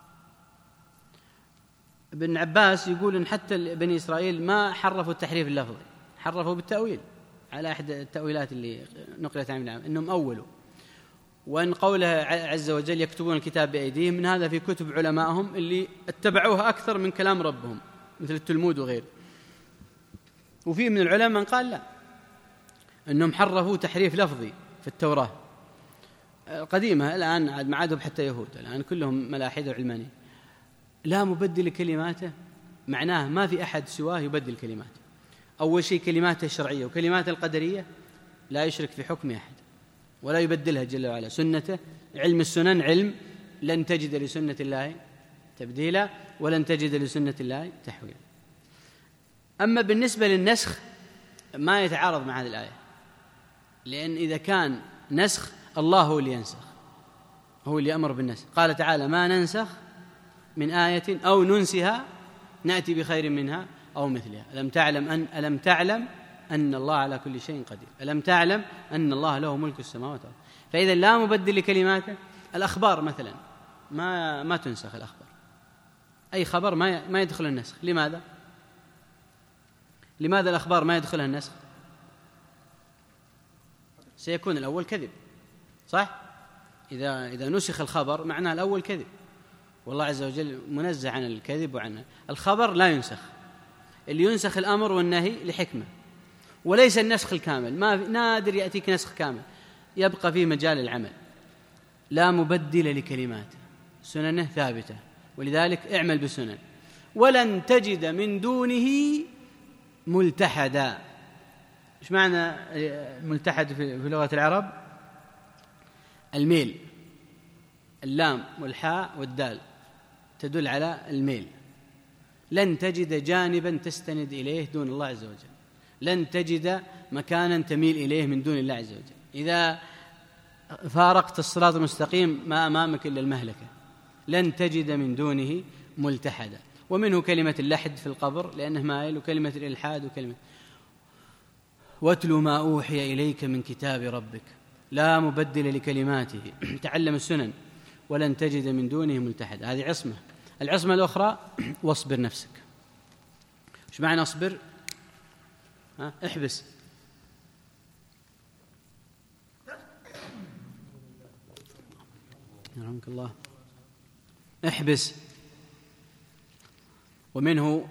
Speaker 3: ابن عباس يقول إن حتى بني إسرائيل ما حرفوا التحريف اللفظي، حرفوا بالتأويل على أحد التأويلات اللي نقلت عن العام إنهم أولوا. وأن قوله عز وجل يكتبون الكتاب بأيديهم، من هذا في كتب علمائهم اللي اتبعوها أكثر من كلام ربهم مثل التلمود وغيره. وفي من العلماء من قال لا، أنهم حرفوا تحريف لفظي في التوراة القديمة، الآن ما عادوا حتى يهود، الآن كلهم ملاحدة وعلمانيين. لا مبدل لكلماته معناه ما في أحد سواه يبدل كلماته. أول شيء كلماته الشرعية وكلماته القدرية لا يشرك في حكم أحد ولا يبدلها جل وعلا. سنته علم السنن علم، لن تجد لسنة الله تبديلا ولن تجد لسنة الله تحويلا. أما بالنسبة للنسخ ما يتعارض مع هذه الآية، لأن إذا كان نسخ الله هو اللي ينسخ، هو اللي أمر بالنسخ. قال تعالى ما ننسخ من آية أو ننسها نأتي بخير منها أو مثلها. ألم تعلم أن ألم تعلم أن الله على كل شيء قدير، ألم تعلم أن الله له ملك السماوات والأرض. فإذا لا مبدل لكلماته. الأخبار مثلا ما ما تنسخ الأخبار، أي خبر ما ما يدخل النسخ. لماذا؟ لماذا الأخبار ما يدخلها النسخ؟ سيكون الأول كذب، صح؟ إذا إذا نسخ الخبر معناه الأول كذب، والله عز وجل منزه عن الكذب وعن الخبر لا ينسخ. اللي ينسخ الأمر والنهي لحكمة، وليس النسخ الكامل. ما نادر يأتيك نسخ كامل، يبقى فيه مجال العمل. لا مبدل لكلماته، سننه ثابتة، ولذلك اعمل بسنن. ولن تجد من دونه ملتحدا. ايش معنى ملتحد في لغة العرب؟ الميل، اللام والحاء والدال تدل على الميل. لن تجد جانبا تستند إليه دون الله عز وجل، لن تجد مكانا تميل إليه من دون الله عز وجل. إذا فارقت الصراط المستقيم ما أمامك إلا المهلكة. لن تجد من دونه ملتحدا. ومنه كلمة اللحد في القبر لأنه مائل، وكلمة الإلحاد، وكلمة واتل ما أوحي إليك من كتاب ربك لا مبدل لكلماته. تعلم السنن ولن تجد من دونه ملتحدا. هذه عصمة. العصمة الأخرى واصبر نفسك. ايش معنى اصبر؟ ها؟ احبس. يرحمك الله. احبس. ومنه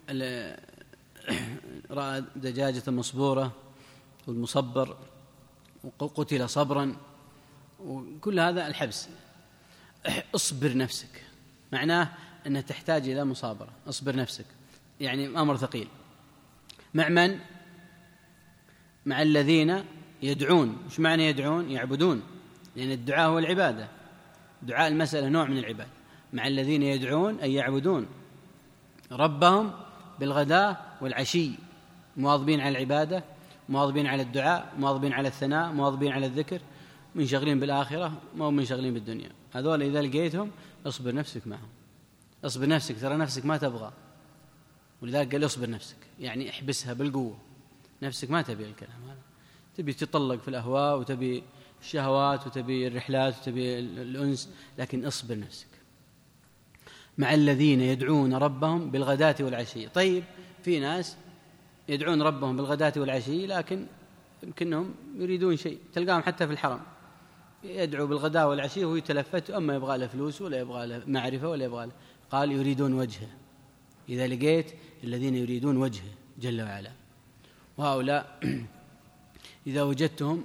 Speaker 3: رأى دجاجة مصبورة والمصبر وقتل صبرا، وكل هذا الحبس. اصبر نفسك معناه أنها تحتاج إلى مصابرة. اصبر نفسك يعني أمر ثقيل. مع من؟ مع الذين يدعون. ايش معنى يدعون؟ يعبدون، لأن الدعاء هو العبادة. دعاء المسألة نوع من العبادة. مع الذين يدعون أي يعبدون ربهم بالغداء والعشي، مواظبين على العبادة، مواظبين على الدعاء، مواظبين على الثناء، مواظبين على الذكر. منشغلين بالآخرة ما هم منشغلين بالدنيا. هذول إذا لقيتهم اصبر نفسك معهم، اصبر نفسك، ترى نفسك ما تبغى، ولذلك قال اصبر نفسك، يعني احبسها بالقوة. نفسك ما تبي الكلام هذا، تبي تطلق في الأهواء وتبي الشهوات وتبي الرحلات وتبي الأنس، لكن اصبر نفسك مع الذين يدعون ربهم بالغداة والعشي. طيب في ناس يدعون ربهم بالغداة والعشي لكن يمكنهم يريدون شيء، تلقاهم حتى في الحرم يدعو بالغداة والعشي وهو يتلفت، أما يبغى له فلوس ولا يبغى له معرفة ولا يبغى له، قال يريدون وجهه. إذا لقيت الذين يريدون وجهه جل وعلا، وهؤلاء إذا وجدتهم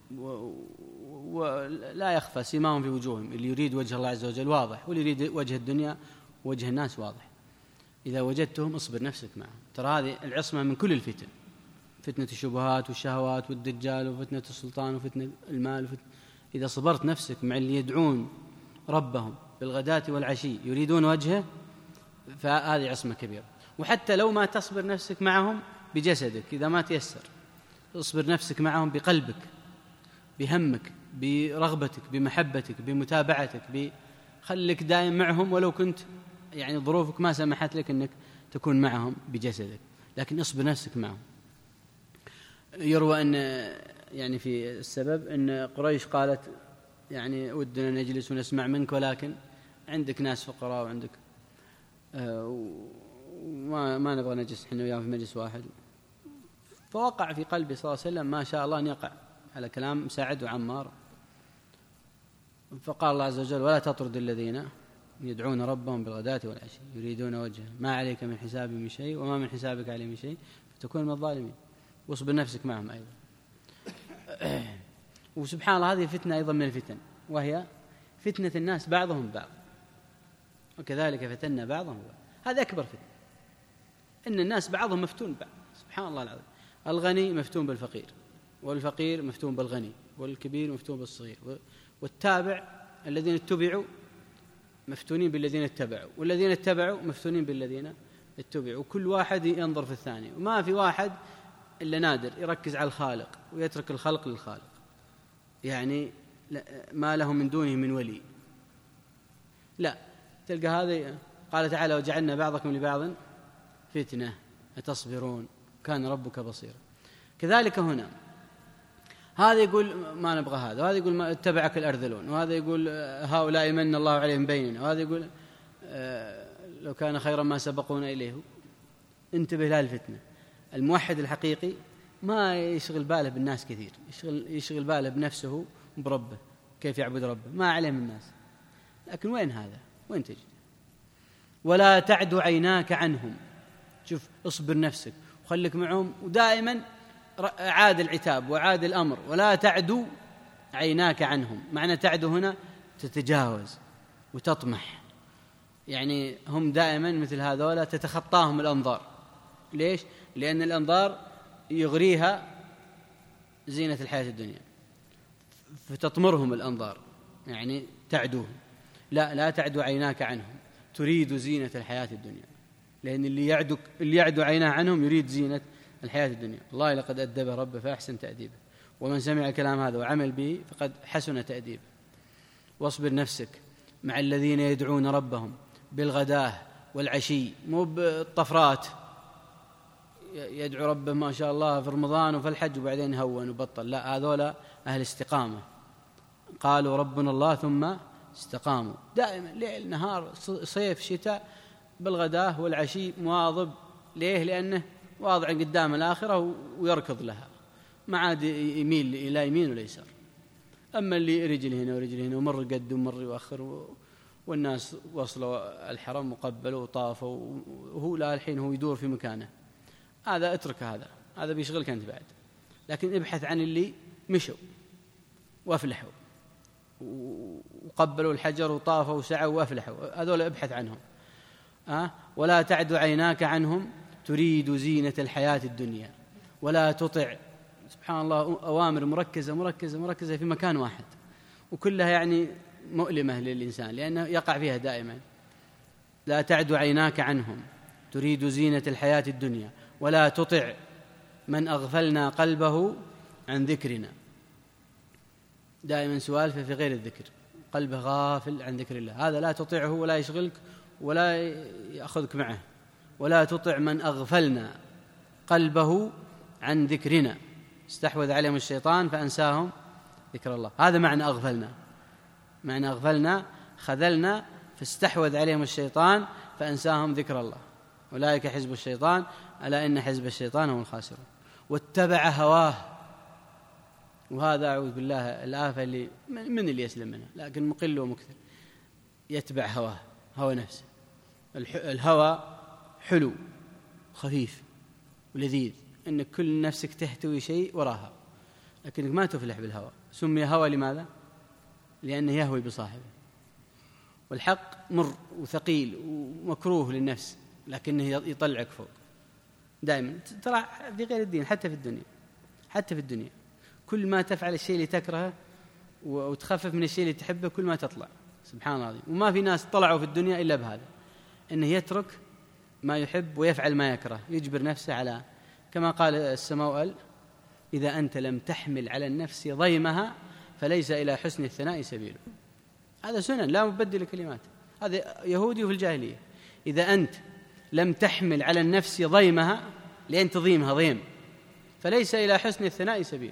Speaker 3: ولا يخفى سيماهم في وجوههم، اللي يريد وجه الله عز وجل واضح، واللي يريد وجه الدنيا وجه الناس واضح. إذا وجدتهم اصبر نفسك معهم، ترى هذه العصمة من كل الفتن، فتنة الشبهات والشهوات والدجال وفتنة السلطان وفتنة المال وفتنة. إذا صبرت نفسك مع اللي يدعون ربهم بالغداة والعشي يريدون وجهه فهذه عصمة كبيرة. وحتى لو ما تصبر نفسك معهم بجسدك، إذا ما تيسر اصبر نفسك معهم بقلبك، بهمك، برغبتك، بمحبتك، بمتابعتك، بخلك دائم معهم، ولو كنت يعني ظروفك ما سمحت لك أنك تكون معهم بجسدك، لكن اصبر نفسك معهم. يروى أن يعني في السبب أن قريش قالت يعني ودنا نجلس ونسمع منك، ولكن عندك ناس فقراء وعندك وما ما نبغى نجلس احنا وياهم في مجلس واحد. فوقع في قلبي صلى الله عليه وسلم ما شاء الله أن يقع على كلام سعد وعمار، فقال الله عز وجل ولا تطرد الذين يدعون ربهم بالغداة والعشي يريدون وجهه ما عليك من حسابهم من شيء وما من حسابك عليهم من شيء فتكون من الظالمين. واصبر نفسك معهم أيضا. وسبحان الله هذه فتنة أيضا من الفتن، وهي فتنة الناس بعضهم بعض، وكذلك فتنا بعضهم بعض. هذا أكبر فتنة، إن الناس بعضهم مفتون بعض. سبحان الله العظيم، الغني مفتون بالفقير، والفقير مفتون بالغني، والكبير مفتون بالصغير، والتابع الذين اتبعوا مفتونين بالذين اتبعوا، والذين اتبعوا مفتونين بالذين اتبعوا، وكل واحد ينظر في الثاني. وما في واحد إلا نادر يركز على الخالق ويترك الخلق للخالق، يعني ما له من دونه من ولي. لا، تلقى هذا قال تعالى وجعلنا بعضكم لبعض فتنة أتصبرون كان ربك بصيرا. كذلك هنا هذا يقول ما نبغى هذا، وهذا يقول ما اتبعك الأرذلون، وهذا يقول هؤلاء من الله عليهم بيننا، وهذا يقول آه لو كان خيرا ما سبقونا إليه. انتبه لها الفتنة. الموحد الحقيقي ما يشغل باله بالناس كثير، يشغل, يشغل باله بنفسه وبربه، كيف يعبد ربه، ما عليه من الناس. لكن وين هذا؟ وين تجد؟ ولا تعد عيناك عنهم. شوف، اصبر نفسك وخليك معهم، ودائما عاد العتاب وعاد الأمر، ولا تعدوا عيناك عنهم. معنى تعدو هنا تتجاوز وتطمح، يعني هم دائما مثل هذولا تتخطاهم الأنظار. ليش؟ لأن الأنظار يغريها زينة الحياة الدنيا فتطمرهم الأنظار، يعني تعدوهم. لا لا تعدو عيناك عنهم، تريد زينة الحياة الدنيا، لأن اللي يعدو اللي يعدو عيناه عنهم يريد زينة الحياة الدنيا. الله لقد أدبه ربه فأحسن تأديبه، ومن سمع الكلام هذا وعمل به فقد حسن تأديبه. واصبر نفسك مع الذين يدعون ربهم بالغداة والعشي، مو بالطفرات، يدعو ربه ما شاء الله في رمضان وفي الحج وبعدين هون وبطل. لا، هذولا أهل استقامة، قالوا ربنا الله ثم استقاموا، دائما ليل نهار صيف شتاء بالغداة والعشي مواظب. ليه؟ لأنه واضع قدام الآخرة ويركض لها، ما عاد يميل إلى يمين ولا يسار. أما اللي رجل هنا ورجل هنا ومر قد ومر يؤخر، والناس وصلوا الحرم وقبلوا وطافوا وهو لا الحين هو يدور في مكانه، هذا اترك، هذا هذا بيشغلك أنت بعد. لكن ابحث عن اللي مشوا وافلحوا وقبلوا الحجر وطافوا وسعوا وافلحوا، هذول ابحث عنهم. أه؟ ولا تعد عيناك عنهم تريد زينة الحياة الدنيا ولا تطع. سبحان الله، أوامر مركزة مركزة مركزة في مكان واحد، وكلها يعني مؤلمة للإنسان لأنه يقع فيها دائما. لا تعد عيناك عنهم تريد زينة الحياة الدنيا ولا تطع من أغفلنا قلبه عن ذكرنا. دائما سوالفه في غير الذكر، قلبه غافل عن ذكر الله، هذا لا تطيعه ولا يشغلك ولا يأخذك معه. ولا تطع من أغفلنا قلبه عن ذكرنا استحوذ عليهم الشيطان فأنساهم ذكر الله. هذا معنى أغفلنا، معنى أغفلنا خذلنا فاستحوذ عليهم الشيطان فأنساهم ذكر الله. أولئك حزب الشيطان ألا إن حزب الشيطان هم الخاسرون. واتبع هواه، وهذا أعوذ بالله الآفة اللي من اللي يسلم منها، لكن مقل ومكثر يتبع هواه، هوى نفسه. الهوى حلو خفيف ولذيذ، إنك كل نفسك تهتوي شيء وراها، لكنك ما تفلح بالهوى. سمي هوى لماذا؟ لأنه يهوي بصاحبه. والحق مر وثقيل ومكروه للنفس، لكنه يطلعك فوق دائما. ترى في غير الدين، حتى في الدنيا، حتى في الدنيا كل ما تفعل الشيء اللي تكرهه وتخفف من الشيء اللي تحبه كل ما تطلع. سبحان الله. وما في ناس طلعوا في الدنيا إلا بهذا، إنه يترك ما يحب ويفعل ما يكره، يجبر نفسه على، كما قال السماوأل: إذا أنت لم تحمل على النفس ضيمها فليس إلى حسن الثناء سبيل. هذا سنن لا مبدل كلمات، هذا يهودي في الجاهلية. إذا أنت لم تحمل على النفس ضيمها، لأن تضيمها ضيم، فليس إلى حسن الثناء سبيل.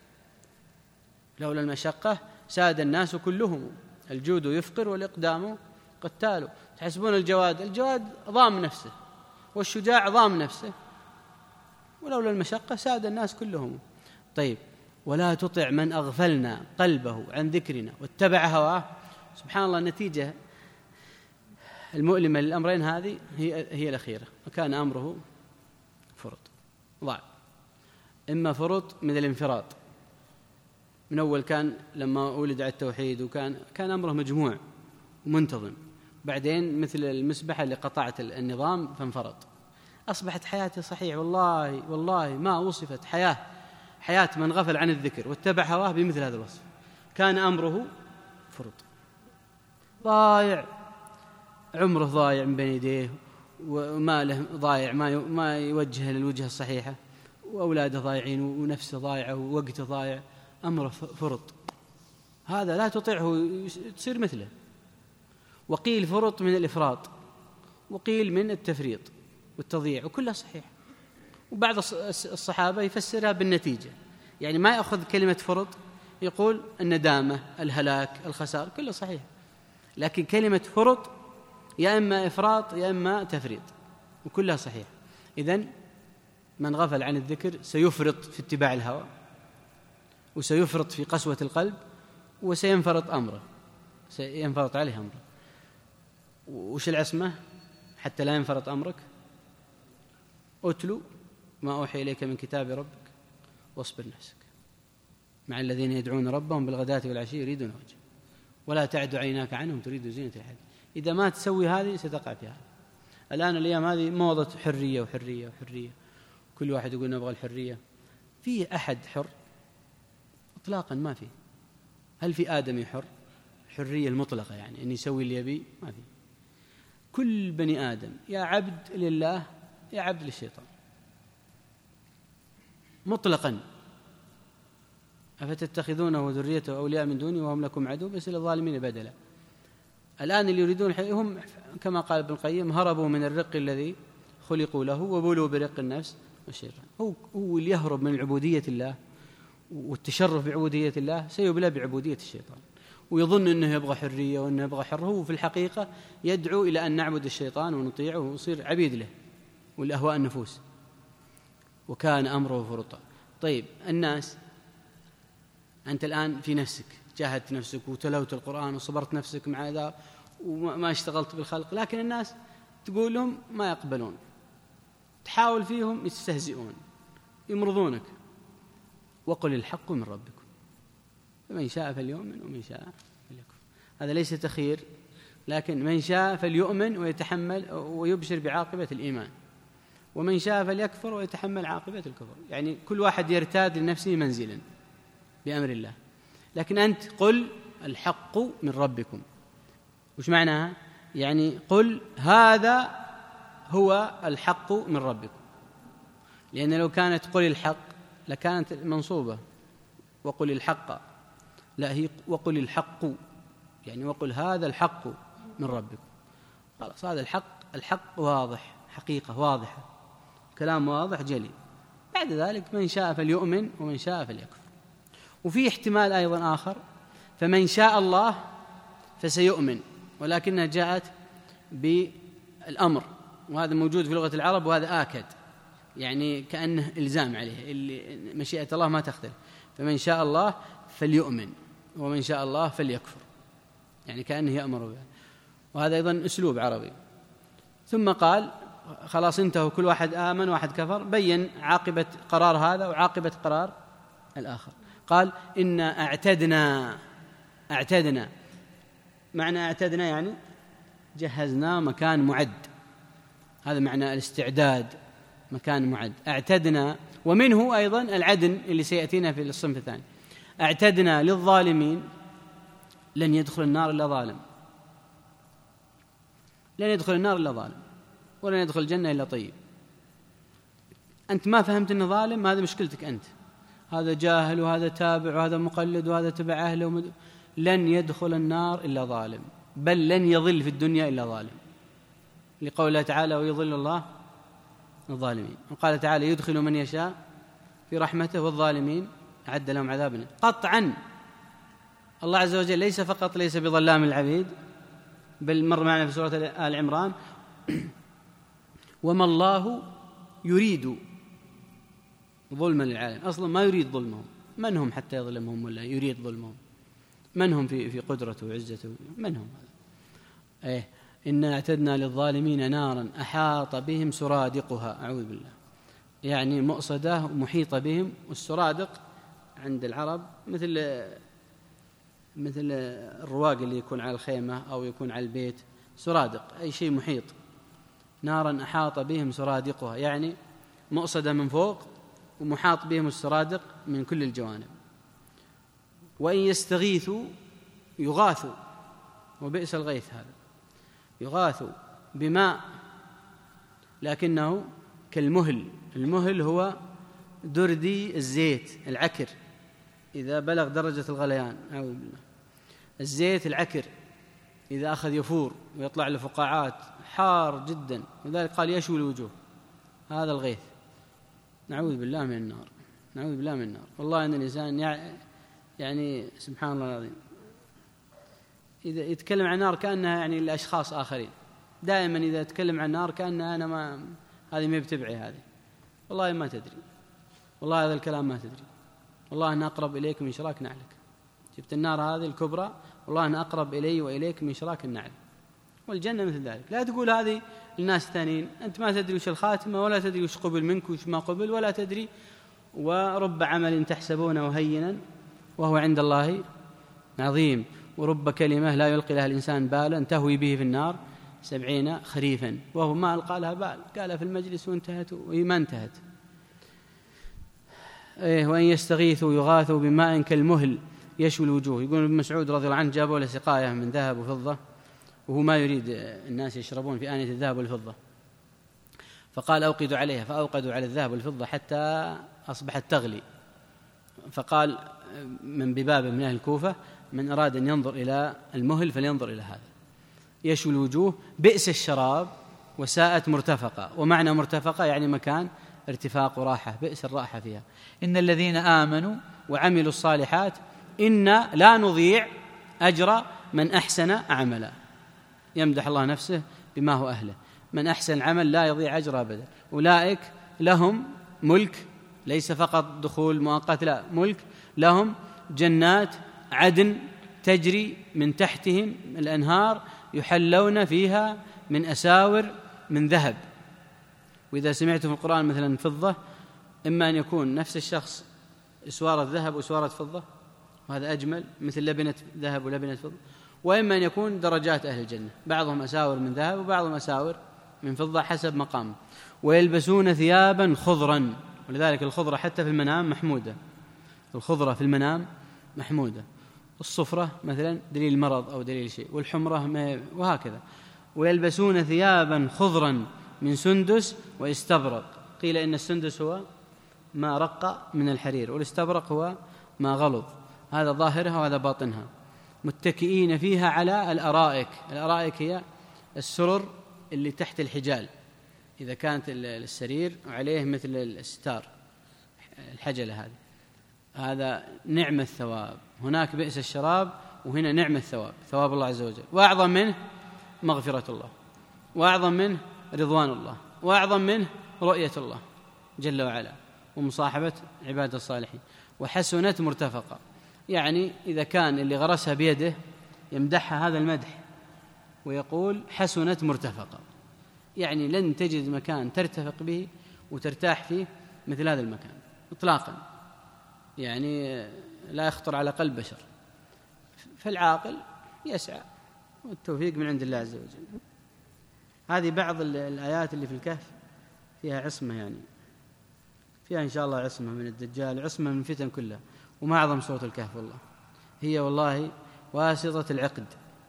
Speaker 3: لولا المشقة ساد الناس كلهم، الجود يفقر والإقدام قتال. تحسبون الجواد، الجواد ضام نفسه، والشجاع ضام نفسه، ولولا المشقة ساد الناس كلهم. طيب، ولا تطع من أغفلنا قلبه عن ذكرنا واتبع هواه. سبحان الله، النتيجة المؤلمة للأمرين هذه هي, هي الأخيرة. وكان أمره فرط، ضاع. إما فرط من الانفراط، من أول كان لما ولد على التوحيد وكان كان أمره مجموع ومنتظم، بعدين مثل المسبحة اللي قطعت النظام فانفرط، أصبحت حياته صحيح. والله والله ما وصفت حياة حياة من غفل عن الذكر واتبع هواه بمثل هذا الوصف. كان أمره فرط، ضايع، عمره ضايع من بين يديه، وماله ضايع ما يوجه للوجهة الصحيحة، وأولاده ضايعين، ونفسه ضايعة، ووقته ضايع، أمره فرط. هذا لا تطيعه تصير مثله. وقيل فرط من الإفراط، وقيل من التفريط والتضييع، وكلها صحيح. وبعض الصحابة يفسرها بالنتيجة، يعني ما يأخذ كلمة فرط يقول الندامة، الهلاك، الخسار، كله صحيح، لكن كلمة فرط يا إما إفراط يا إما تفريط، وكلها صحيح. إذن من غفل عن الذكر سيفرط في اتباع الهوى، وسيفرط في قسوة القلب، وسينفرط أمره، سينفرط عليه أمره. وش العصمة حتى لا ينفرط أمرك؟ أتلو ما أوحي إليك من كتاب ربك واصبر نفسك مع الذين يدعون ربهم بالغداة والعشي يريدون وجهه ولا تعد عيناك عنهم تريد زينة الحياة. إذا ما تسوي هذه ستقع في هذا. الآن الأيام هذه موضة حرية وحرية وحرية، كل واحد يقول نبغى الحرية. في أحد حر؟ إطلاقا ما في. هل في آدمي حر؟ الحرية المطلقة يعني أن يسوي اللي يبي ما في. كل بني آدم يا عبد لله يا عبد للشيطان مطلقا. أفتتخذونه وذريته أولياء من دوني وهم لكم عدو بئس للظالمين بدلا. الآن اللي يريدون هم كما قال ابن القيم هربوا من الرق الذي خلقوا له وبلوا برق النفس والشيطان. هو هو اللي يهرب من عبودية الله والتشرف بعبودية الله سيبلى بعبودية الشيطان، ويظن أنه يبغى حرية وأنه يبغى حر. هو في الحقيقة يدعو إلى أن نعبد الشيطان ونطيعه ونصير عبيد له والأهواء النفوس. وكان أمره فرطا. طيب، الناس، أنت الآن في نفسك جاهدت نفسك وتلوت القرآن وصبرت نفسك مع ذا وما اشتغلت بالخلق، لكن الناس تقول لهم ما يقبلون، تحاول فيهم يستهزئون يمرضونك. وقل الحق من ربكم فمن شاء فليؤمن ومن شاء فليكفر. هذا ليس تخيير، لكن من شاء فليؤمن ويتحمل ويبشر بعاقبة الإيمان، ومن شاء فليكفر ويتحمل عاقبة الكفر. يعني كل واحد يرتاد لنفسه منزلا بأمر الله. لكن أنت قل الحق من ربكم. وش معناها؟ يعني قل هذا هو الحق من ربكم، لأن لو كانت قل الحق لكانت منصوبة، وقل الحق لا، هي وقل الحق، يعني وقل هذا الحق من ربكم. خلاص، هذا الحق، الحق واضح، حقيقة واضحة، كلام واضح جلي. بعد ذلك من شاء فليؤمن ومن شاء فليكفر. وفي احتمال أيضا آخر، فمن شاء الله فسيؤمن، ولكنها جاءت بالأمر، وهذا موجود في لغة العرب، وهذا آكد، يعني كأنه إلزام عليه، اللي مشيئة الله ما تختلف. فمن شاء الله فليؤمن ومن شاء الله فليكفر، يعني كأنه يأمر به، وهذا أيضا أسلوب عربي. ثم قال خلاص انتهوا، كل واحد آمن واحد كفر، بين عاقبة قرار هذا وعاقبة قرار الآخر. قال إنا أعتدنا، أعتدنا معنى أعتدنا يعني جهزنا مكان معد، هذا معنى الاستعداد، مكان معد. أعتدنا، ومنه أيضا العدن اللي سيأتينا في الصنف الثاني. أعتدنا للظالمين، لن يدخل النار إلا ظالم، لن يدخل النار إلا ظالم، ولن يدخل الجنة إلا طيب. أنت ما فهمت أنه ظالم، هذا مشكلتك أنت، هذا جاهل وهذا تابع وهذا مقلد وهذا تبع أهله ومد... لن يدخل النار إلا ظالم، بل لن يضل في الدنيا إلا ظالم، لقول الله تعالى ويضل الله الظالمين. وقال تعالى يدخل من يشاء في رحمته والظالمين أعد لهم عذابا. قطعا الله عز وجل ليس فقط ليس بظلام العبيد، بل مر معنا في سورة آل عمران وما الله يريد ظلما للعالم، أصلا ما يريد ظلمهم، من هم حتى يظلمهم ولا يريد ظلمهم؟ من هم في في قدرته وعزته؟ من هم؟ إيه إنا اعتدنا للظالمين نارا أحاط بهم سرادقها، أعوذ بالله، يعني مؤصدة محيطة بهم. والسرادق عند العرب مثل مثل الرواق اللي يكون على الخيمة أو يكون على البيت، سرادق أي شيء محيط. نارا أحاط بهم سرادقها، يعني مؤصدة من فوق ومحاط بهم السرادق من كل الجوانب. وإن يستغيثوا يغاثوا، وبئس الغيث هذا، يغاثوا بماء لكنه كالمهل. المهل هو دردي الزيت العكر إذا بلغ درجة الغليان، أعوذ بالله. الزيت العكر إذا أخذ يفور ويطلع له فقاعات، حار جدا، ولذلك قال يشوي الوجوه، هذا الغيث. نعوذ بالله من النار، نعوذ بالله من النار. والله أن الإنسان يعني سبحان الله العظيم إذا يتكلم عن النار كأنها يعني لأشخاص آخرين، دائما إذا يتكلم عن النار كأنها أنا ما هذه ما بتبعي هذه، والله ما تدري، والله هذا الكلام ما تدري، والله أنا أقرب إليك من شراك نعلك. شفت النار هذه الكبرى، والله أنا أقرب إلي وإليك من شراك النعل. والجنة مثل ذلك. لا تقول هذه الناس الثانيين، أنت ما تدري وش الخاتمة، ولا تدري وش قبل منك وش ما قبل، ولا تدري. ورب عمل تحسبونه هينا وهو عند الله عظيم، ورب كلمة لا يلقي لها الإنسان بالا تهوي به في النار سبعين خريفا، وهو ما ألقى لها بال، قالها في المجلس وانتهت وما انتهت. إيه وإن يستغيثوا يغاثوا بماء كالمهل يشوي الوجوه. يقول ابن مسعود رضي الله عنه جابوا له سقاية من ذهب وفضة، وهو ما يريد الناس يشربون في آنية الذهب والفضة، فقال أوقدوا عليها، فأوقدوا على الذهب والفضة حتى أصبحت تغلي. فقال من بباب من أهل الكوفة من أراد أن ينظر إلى المهل فلينظر إلى هذا، يشوي الوجوه، بئس الشراب وساءت مرتفقة. ومعنى مرتفقة يعني مكان ارتفاق وراحة، بئس الراحة فيها. إن الذين آمنوا وعملوا الصالحات إنا لا نضيع أجر من أحسن عملا. يمدح الله نفسه بما هو أهله، من أحسن العمل لا يضيع أجر أبدا. أولئك لهم ملك، ليس فقط دخول مؤقت، لا، ملك لهم جنات عدن تجري من تحتهم الأنهار يحلون فيها من أساور من ذهب. وإذا سمعت في القرآن مثلا فضة، إما أن يكون نفس الشخص إسوارة ذهب وإسوارة فضة، وهذا أجمل، مثل لبنة ذهب ولبنة فضة، وإما أن يكون درجات أهل الجنة، بعضهم أساور من ذهب وبعضهم أساور من فضة حسب مقام. ويلبسون ثيابا خضرا، ولذلك الخضرة حتى في المنام محمودة، الخضرة في المنام محمودة. الصفرة مثلا دليل المرض أو دليل شيء، والحمرة وهكذا. ويلبسون ثيابا خضرا من سندس واستبرق. قيل إن السندس هو ما رق من الحرير، والاستبرق هو ما غلظ. هذا ظاهرها وهذا باطنها، متكئين فيها على الأرائك. الأرائك هي السرر اللي تحت الحجال، إذا كانت السرير وعليه مثل الستار الحجلة هذه، هذا نعم الثواب. هناك بئس الشراب وهنا نعم الثواب، ثواب الله عز وجل، وأعظم منه مغفرة الله، وأعظم منه رضوان الله، وأعظم منه رؤية الله جل وعلا ومصاحبة عباد الصالحين. وحسنت مرتفقة، يعني إذا كان اللي غرسها بيده يمدحها هذا المدح ويقول حسنت مرتفقة، يعني لن تجد مكان ترتفق به وترتاح فيه مثل هذا المكان إطلاقا، يعني لا يخطر على قلب بشر. فالعاقل يسعى، والتوفيق من عند الله عز وجل. هذه بعض الآيات اللي في الكهف فيها عصمة، يعني فيها إن شاء الله عصمة من الدجال، عصمة من الفتن كلها. وما أعظم سورة الكهف والله، هي والله واسطة العقد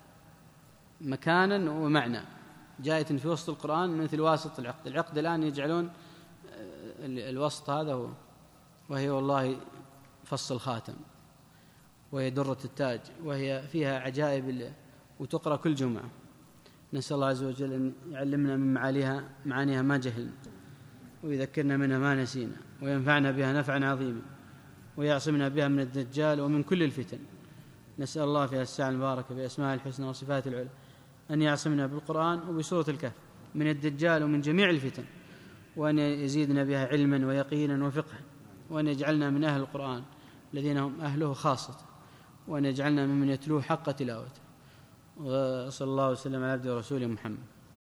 Speaker 3: مكانا ومعنى، جاءت في وسط القرآن مثل واسط العقد. العقد الآن يجعلون الوسط هذا هو، وهي والله فص الخاتم، وهي درة التاج، وهي فيها عجائب وتقرأ كل جمعة. نسأل الله عز وجل أن يعلمنا من معانيها معانيها ما جهلنا، ويذكرنا منها ما نسينا، وينفعنا بها نفعا عظيما، ويعصمنا بها من الدجال ومن كل الفتن. نسأل الله في الساعة المباركة بأسماء الحسنى وصفات العلى أن يعصمنا بالقرآن وبسورة الكهف من الدجال ومن جميع الفتن، وأن يزيدنا بها علما ويقينا وفقها، وأن يجعلنا من أهل القرآن الذين هم أهله خاصة، وأن يجعلنا ممن يتلوه حق تلاوته. وصلى الله وسلم على عبده ورسوله محمد.